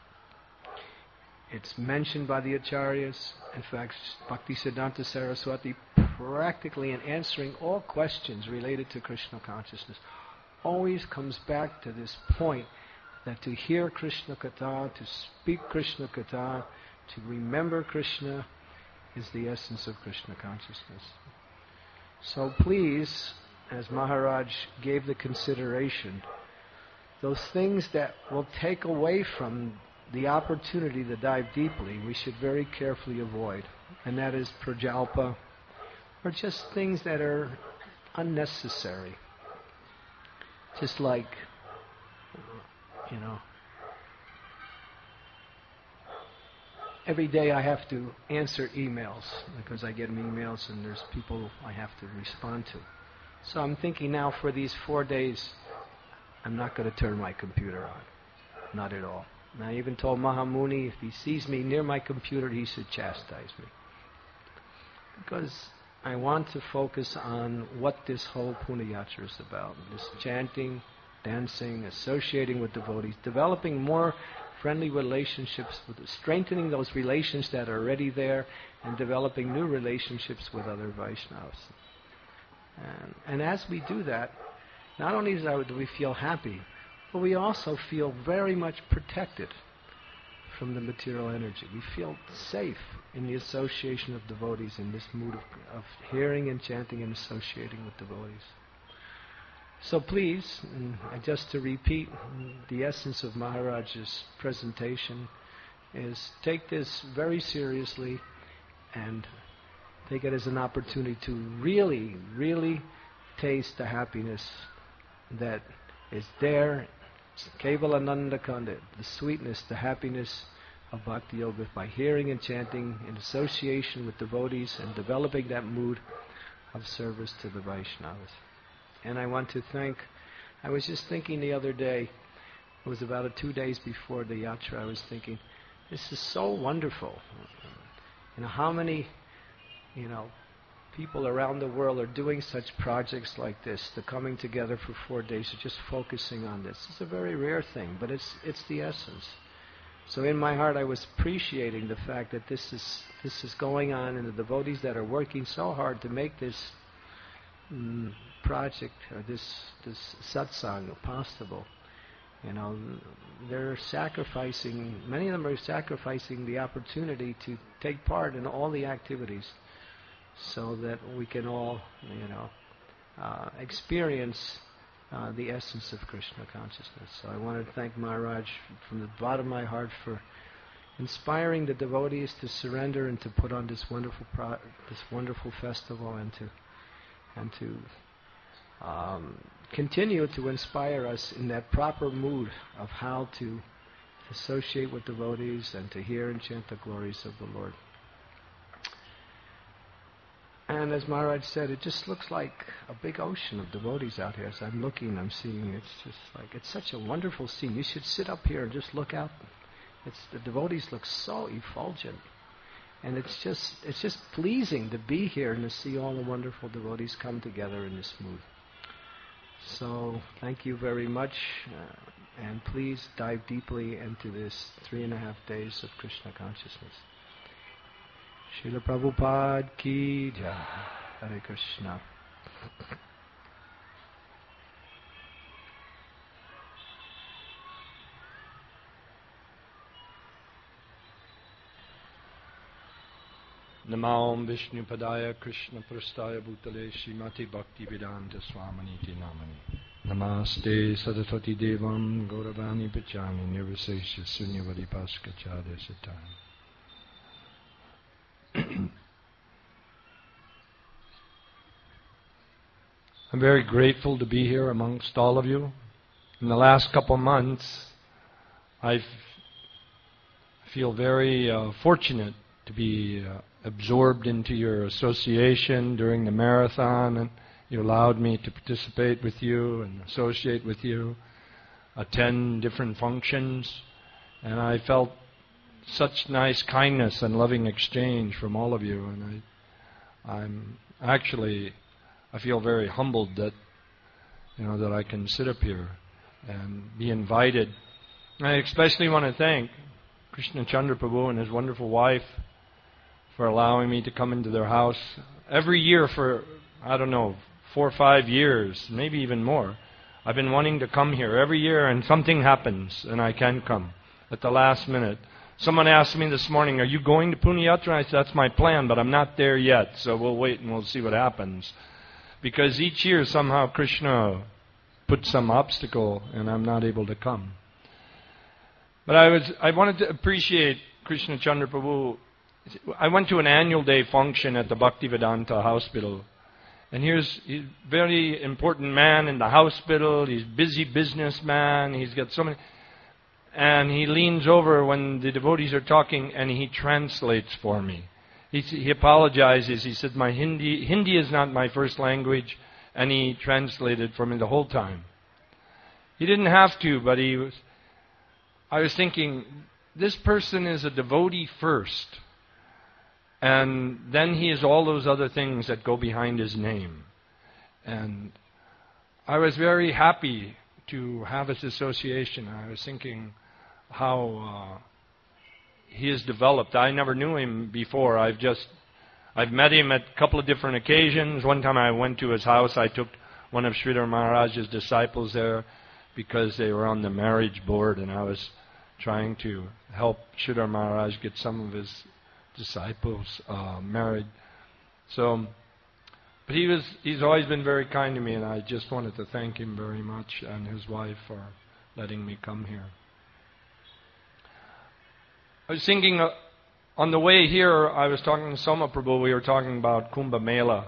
It's mentioned by the Acharyas. In fact, Bhaktisiddhanta Saraswati, practically in answering all questions related to Krishna consciousness, always comes back to this point that to hear Krishna Katha, to speak Krishna Katha, to remember Krishna is the essence of Krishna consciousness. So please, as Maharaj gave the consideration, those things that will take away from the opportunity to dive deeply, we should very carefully avoid. And that is prajalpa, or just things that are unnecessary. Just like, every day I have to answer emails because I get emails and there's people I have to respond to. So I'm thinking now for these 4 days, I'm not going to turn my computer on. Not at all. And I even told Mahamuni if he sees me near my computer, he should chastise me. Because I want to focus on what this whole Punayatra is about. This chanting, dancing, associating with devotees, developing more friendly relationships, strengthening those relations that are already there, and developing new relationships with other Vaishnavas. And as we do that, not only do we feel happy, but we also feel very much protected from the material energy. We feel safe in the association of devotees, in this mood of hearing and chanting and associating with devotees. So please, just to repeat, the essence of Maharaj's presentation is take this very seriously and take it as an opportunity to really, really taste the happiness that is there. Kevalananda Kanda, the sweetness, the happiness of Bhakti Yoga by hearing and chanting in association with devotees and developing that mood of service to the Vaishnavas. And I want to I was just thinking the other day, it was about 2 days before the yatra, I was thinking, this is so wonderful. How many, people around the world are doing such projects like this. They're coming together for 4 days, just focusing on this. It's a very rare thing, but it's the essence. So in my heart, I was appreciating the fact that this is going on, and the devotees that are working so hard to make this project or this satsang possible. They're sacrificing. Many of them are sacrificing the opportunity to take part in all the activities, so that we can all, experience the essence of Krishna consciousness. So I want to thank Maharaj from the bottom of my heart for inspiring the devotees to surrender and to put on this wonderful festival, and to continue to inspire us in that proper mood of how to associate with devotees and to hear and chant the glories of the Lord. And as Maharaj said, it just looks like a big ocean of devotees out here. As I'm looking, I'm seeing, it's just like, it's such a wonderful scene. You should sit up here and just look out. The devotees look so effulgent. And it's just pleasing to be here and to see all the wonderful devotees come together in this mood. So, thank you very much. And please dive deeply into this 3.5 days of Krishna consciousness. Srila Prabhupada ki jai. Hare Krishna. Namam Vishnu Padaya Krishna Prastaya Bhutale Srimati Bhakti Vedanta Swaminiti Namani. Namaste Saraswati Devam Gauravani Pachani Nirvisesha Sunyavadi Paskachade Satani. I'm very grateful to be here amongst all of you. In the last couple of months, I feel very fortunate to be absorbed into your association during the marathon, and you allowed me to participate with you and associate with you, attend different functions, and I felt such nice kindness and loving exchange from all of you, and I feel very humbled that that I can sit up here and be invited. I especially want to thank Krishna Chandra Prabhu and his wonderful wife for allowing me to come into their house every year for 4 or 5 years, maybe even more. I've been wanting to come here every year, and something happens and I can come at the last minute. Someone asked me this morning, "Are you going to Punyatra?" I said, "That's my plan, but I'm not there yet, so we'll wait and we'll see what happens." Because each year somehow Krishna puts some obstacle and I'm not able to come. But I wanted to appreciate Krishna Chandra Prabhu. I went to an annual day function at the Bhaktivedanta Hospital. And he's a very important man in the hospital. He's a busy businessman. He's got so many... And he leans over when the devotees are talking and he translates for me. He apologizes. He said, "My Hindi is not my first language," and he translated for me the whole time. He didn't have to, but I was thinking, this person is a devotee first, and then he is all those other things that go behind his name. And I was very happy to have this association. I was thinking how he has developed. I never knew him before. I've met him at a couple of different occasions. One time I went to his house. I took one of Sridhar Maharaj's disciples there because they were on the marriage board, and I was trying to help Sridhar Maharaj get some of his disciples married. But he's always been very kind to me, and I just wanted to thank him very much and his wife for letting me come here. I was thinking, on the way here, I was talking to Soma Prabhu, we were talking about Kumbh Mela.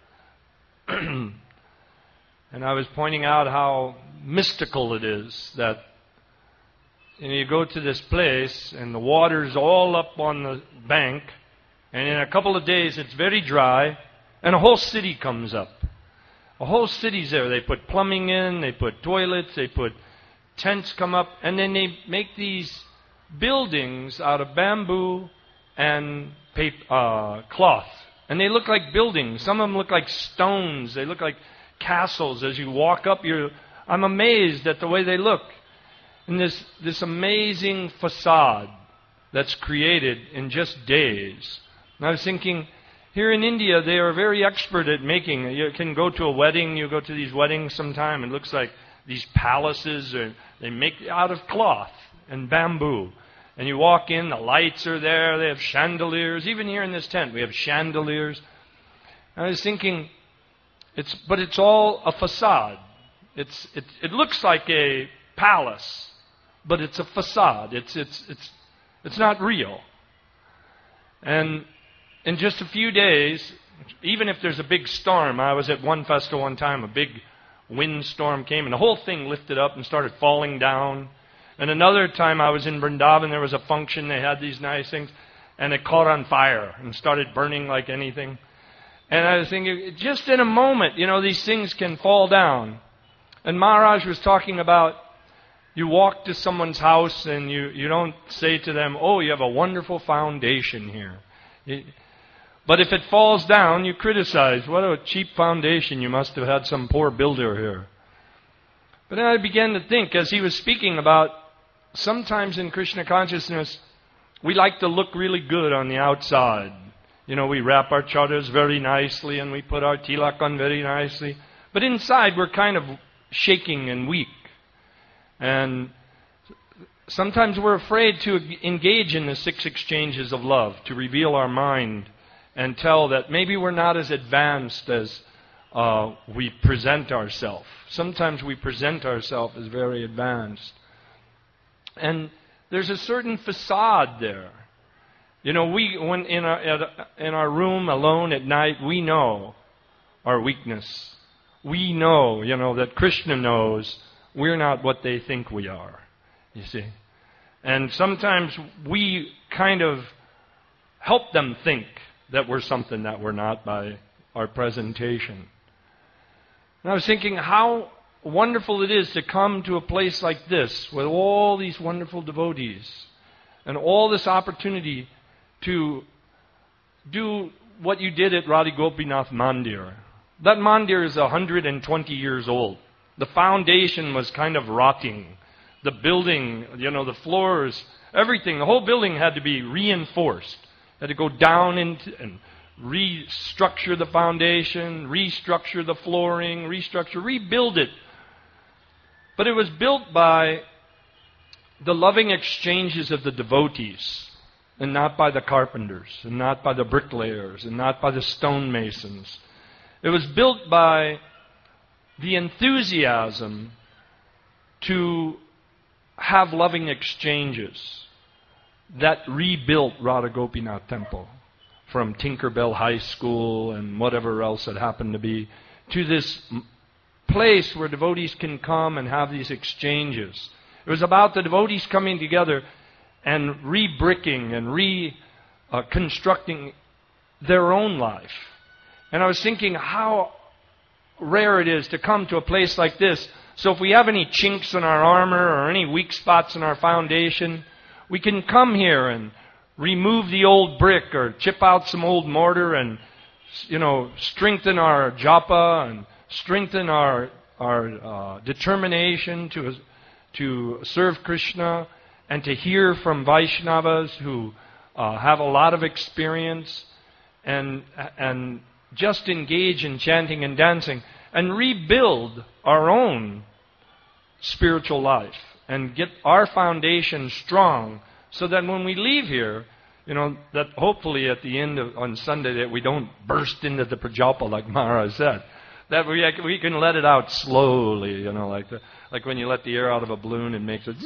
And I was pointing out how mystical it is that you go to this place and the water's all up on the bank, and in a couple of days it's very dry, and a whole city comes up. A whole city's there. They put plumbing in, they put toilets, they put tents come up, and then they make these buildings out of bamboo and cloth. And they look like buildings. Some of them look like stones. They look like castles. As you walk up, I'm amazed at the way they look. And this amazing facade that's created in just days. And I was thinking, here in India, they are very expert at making. You can go to a wedding. You go to these weddings sometime. It looks like these palaces. They make out of cloth and bamboo. And you walk in, the lights are there. They have chandeliers. Even here in this tent, we have chandeliers. And I was thinking, But it's all a facade. It looks like a palace, but it's a facade. It's not real. And in just a few days, even if there's a big storm, I was at one festival one time, a big windstorm came, and the whole thing lifted up and started falling down. And another time I was in Vrindavan, there was a function, they had these nice things, and it caught on fire and started burning like anything. And I was thinking, just in a moment, these things can fall down. And Maharaj was talking about, you walk to someone's house and you don't say to them, oh, you have a wonderful foundation here. But if it falls down, you criticize, what a cheap foundation, you must have had some poor builder here. But then I began to think, as he was speaking about, sometimes in Krishna consciousness, we like to look really good on the outside. We wrap our chadars very nicely and we put our tilak on very nicely. But inside we're kind of shaking and weak. And sometimes we're afraid to engage in the 6 exchanges of love, to reveal our mind and tell that maybe we're not as advanced as we present ourselves. Sometimes we present ourselves as very advanced. And there's a certain facade there. When in our room alone at night, we know our weakness. We know, that Krishna knows we're not what they think we are, you see. And sometimes we kind of help them think that we're something that we're not by our presentation. And I was thinking how wonderful it is to come to a place like this with all these wonderful devotees and all this opportunity to do what you did at Radha Gopinath Mandir. That mandir is 120 years old. The foundation was kind of rotting. The building, the floors, everything, the whole building had to be reinforced. Had to go down and restructure the foundation, restructure the flooring, rebuild it. But it was built by the loving exchanges of the devotees, and not by the carpenters, and not by the bricklayers, and not by the stonemasons. It was built by the enthusiasm to have loving exchanges that rebuilt Radha Gopinath Temple, from Tinkerbell High School and whatever else it happened to be, to this place where devotees can come and have these exchanges. It was about the devotees coming together and re-bricking and reconstructing their own life. And I was thinking how rare it is to come to a place like this. So if we have any chinks in our armor or any weak spots in our foundation, we can come here and remove the old brick or chip out some old mortar and, strengthen our japa and strengthen our determination to serve Krishna and to hear from Vaishnavas who have a lot of experience and just engage in chanting and dancing and rebuild our own spiritual life and get our foundation strong so that when we leave here, that hopefully at the end on Sunday that we don't burst into the Prajapa like Maharaj said. That we can let it out slowly, like when you let the air out of a balloon and makes it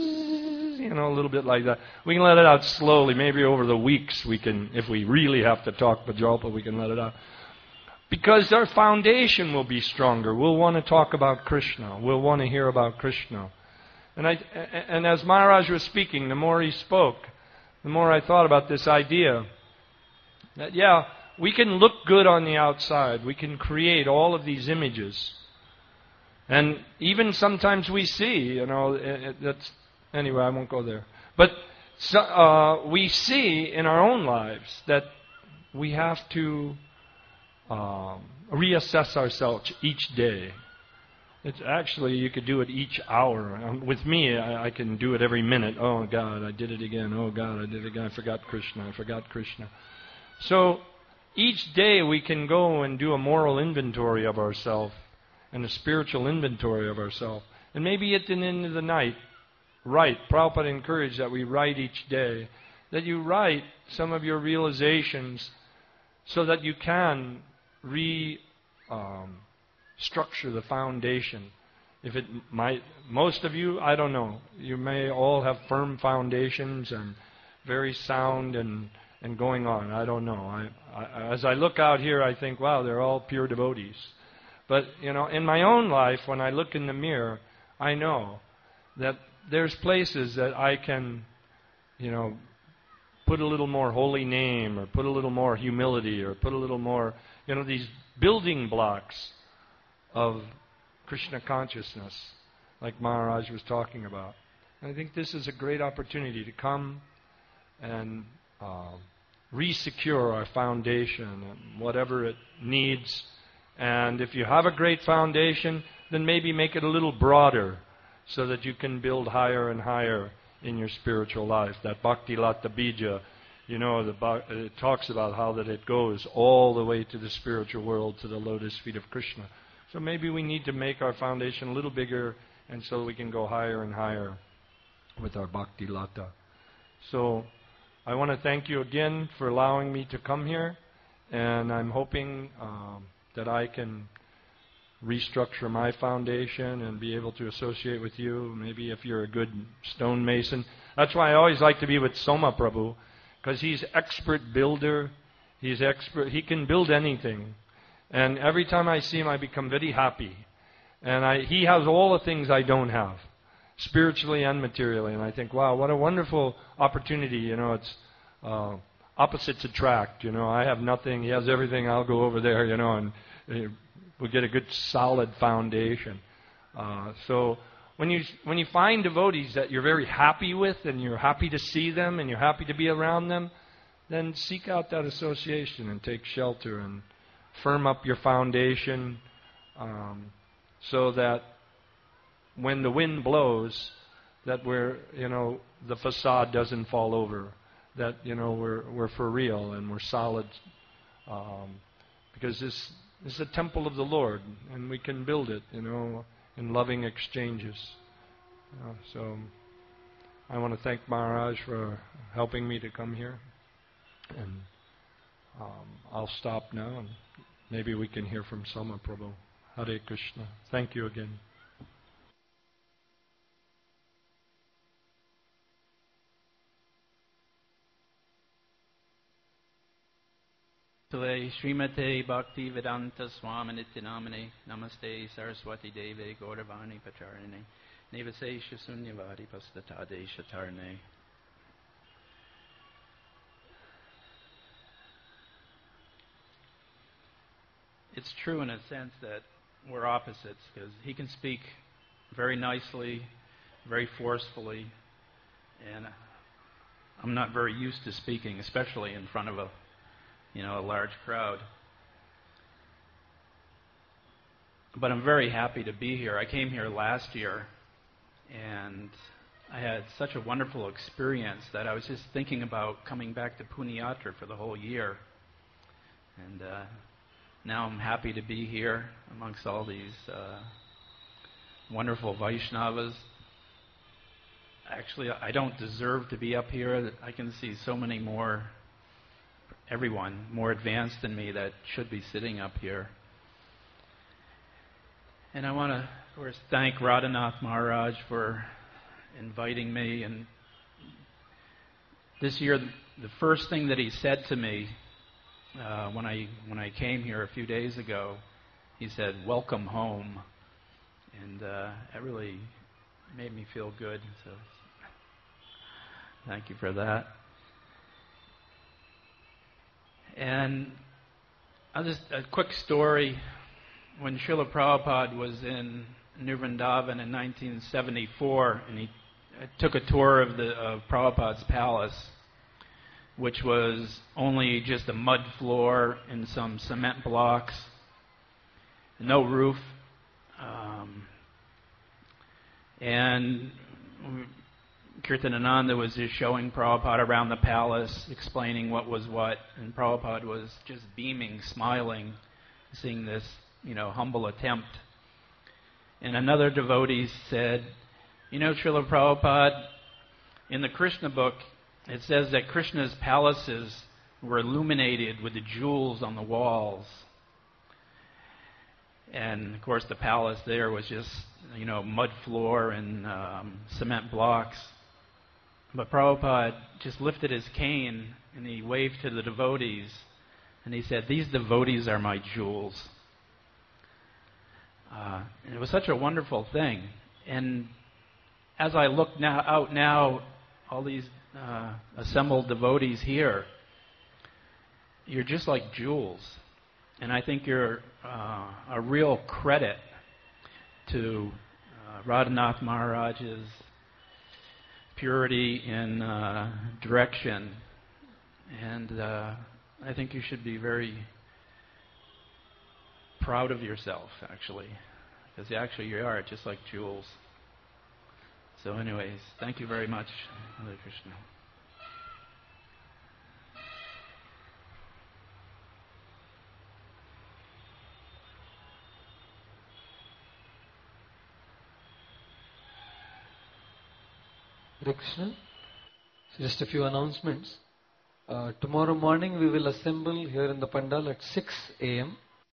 a little bit like that. We can let it out slowly. Maybe over the weeks we can, if we really have to talk Prajapa, we can let it out. Because our foundation will be stronger. We'll want to talk about Krishna. We'll want to hear about Krishna. And as Maharaj was speaking, the more he spoke, the more I thought about this idea that, we can look good on the outside. We can create all of these images. And even sometimes we see, anyway, I won't go there. But we see in our own lives that we have to reassess ourselves each day. It's actually, you could do it each hour. With me, I can do it every minute. Oh God, I did it again. Oh God, I did it again. I forgot Krishna. So each day we can go and do a moral inventory of ourselves and a spiritual inventory of ourselves. And maybe at the end of the night, write. Prabhupada encouraged that we write each day. That you write some of your realizations so that you can structure, the foundation. If it might, most of you, I don't know, you may all have firm foundations and very sound and going on. I don't know. As I look out here, I think, wow, they're all pure devotees. But, in my own life, when I look in the mirror, I know that there's places that I can, put a little more holy name, or put a little more humility, or put a little more, these building blocks of Krishna consciousness, like Maharaj was talking about. And I think this is a great opportunity to come and re-secure our foundation and whatever it needs. And if you have a great foundation, then maybe make it a little broader so that you can build higher and higher in your spiritual life. That Bhakti Lata Bija, it talks about how that it goes all the way to the spiritual world, to the lotus feet of Krishna. So maybe we need to make our foundation a little bigger, and so we can go higher and higher with our Bhakti Lata. So I want to thank you again for allowing me to come here, and I'm hoping that I can restructure my foundation and be able to associate with you, maybe if you're a good stonemason. That's why I always like to be with Soma Prabhu, because he's expert builder. He can build anything. And every time I see him, I become very happy. And he has all the things I don't have, spiritually and materially. And I think, wow, what a wonderful opportunity. It's opposites attract. I have nothing. He has everything. I'll go over there, and we'll get a good solid foundation. So when you find devotees that you're very happy with, and you're happy to see them, and you're happy to be around them, then seek out that association and take shelter and firm up your foundation, so that when the wind blows, that the facade doesn't fall over, that we're for real and we're solid, because this is a temple of the Lord, and we can build it, in loving exchanges. So I want to thank Maharaj for helping me to come here, and I'll stop now, and maybe we can hear from Soma Prabhu. Hare Krishna. Thank you again. Srimate Bhakti Vedanta Swami Nityanamane Namaste Saraswati Deve Gauravani Pacharane Nevasesha Sunyavadi Pastatade Shatarne. It's true in a sense that we're opposites, because he can speak very nicely, very forcefully, and I'm not very used to speaking, especially in front of a large crowd. But I'm very happy to be here. I came here last year, and I had such a wonderful experience that I was just thinking about coming back to Punyatra for the whole year. And now I'm happy to be here amongst all these wonderful Vaishnavas. Actually, I don't deserve to be up here. I can see so many everyone more advanced than me that should be sitting up here. And I want to, of course, thank Radhanath Maharaj for inviting me. And this year, the first thing that he said to me when I came here a few days ago, he said, "Welcome home," and that really made me feel good. So, thank you for that. And a quick story. When Srila Prabhupada was in New Vrindavan in 1974, and he took a tour of Prabhupada's palace, which was only just a mud floor and some cement blocks, no roof, and Kirtanananda was just showing Prabhupada around the palace, explaining what was what, and Prabhupada was just beaming, smiling, seeing this, humble attempt. And another devotee said, Srila Prabhupada, in the Krishna book, it says that Krishna's palaces were illuminated with the jewels on the walls. And of course, the palace there was just, mud floor and cement blocks. But Prabhupada just lifted his cane and he waved to the devotees and he said, "These devotees are my jewels." And it was such a wonderful thing. And as I look out now, all these assembled devotees here, you're just like jewels. And I think you're a real credit to Radhanath Maharaj's purity in direction. And I think you should be very proud of yourself, actually. Because actually you are just like jewels. So anyways, thank you very much, Hare Krishna. Hare Krishna. So just a few announcements. Tomorrow morning we will assemble here in the Pandal at 6 a.m.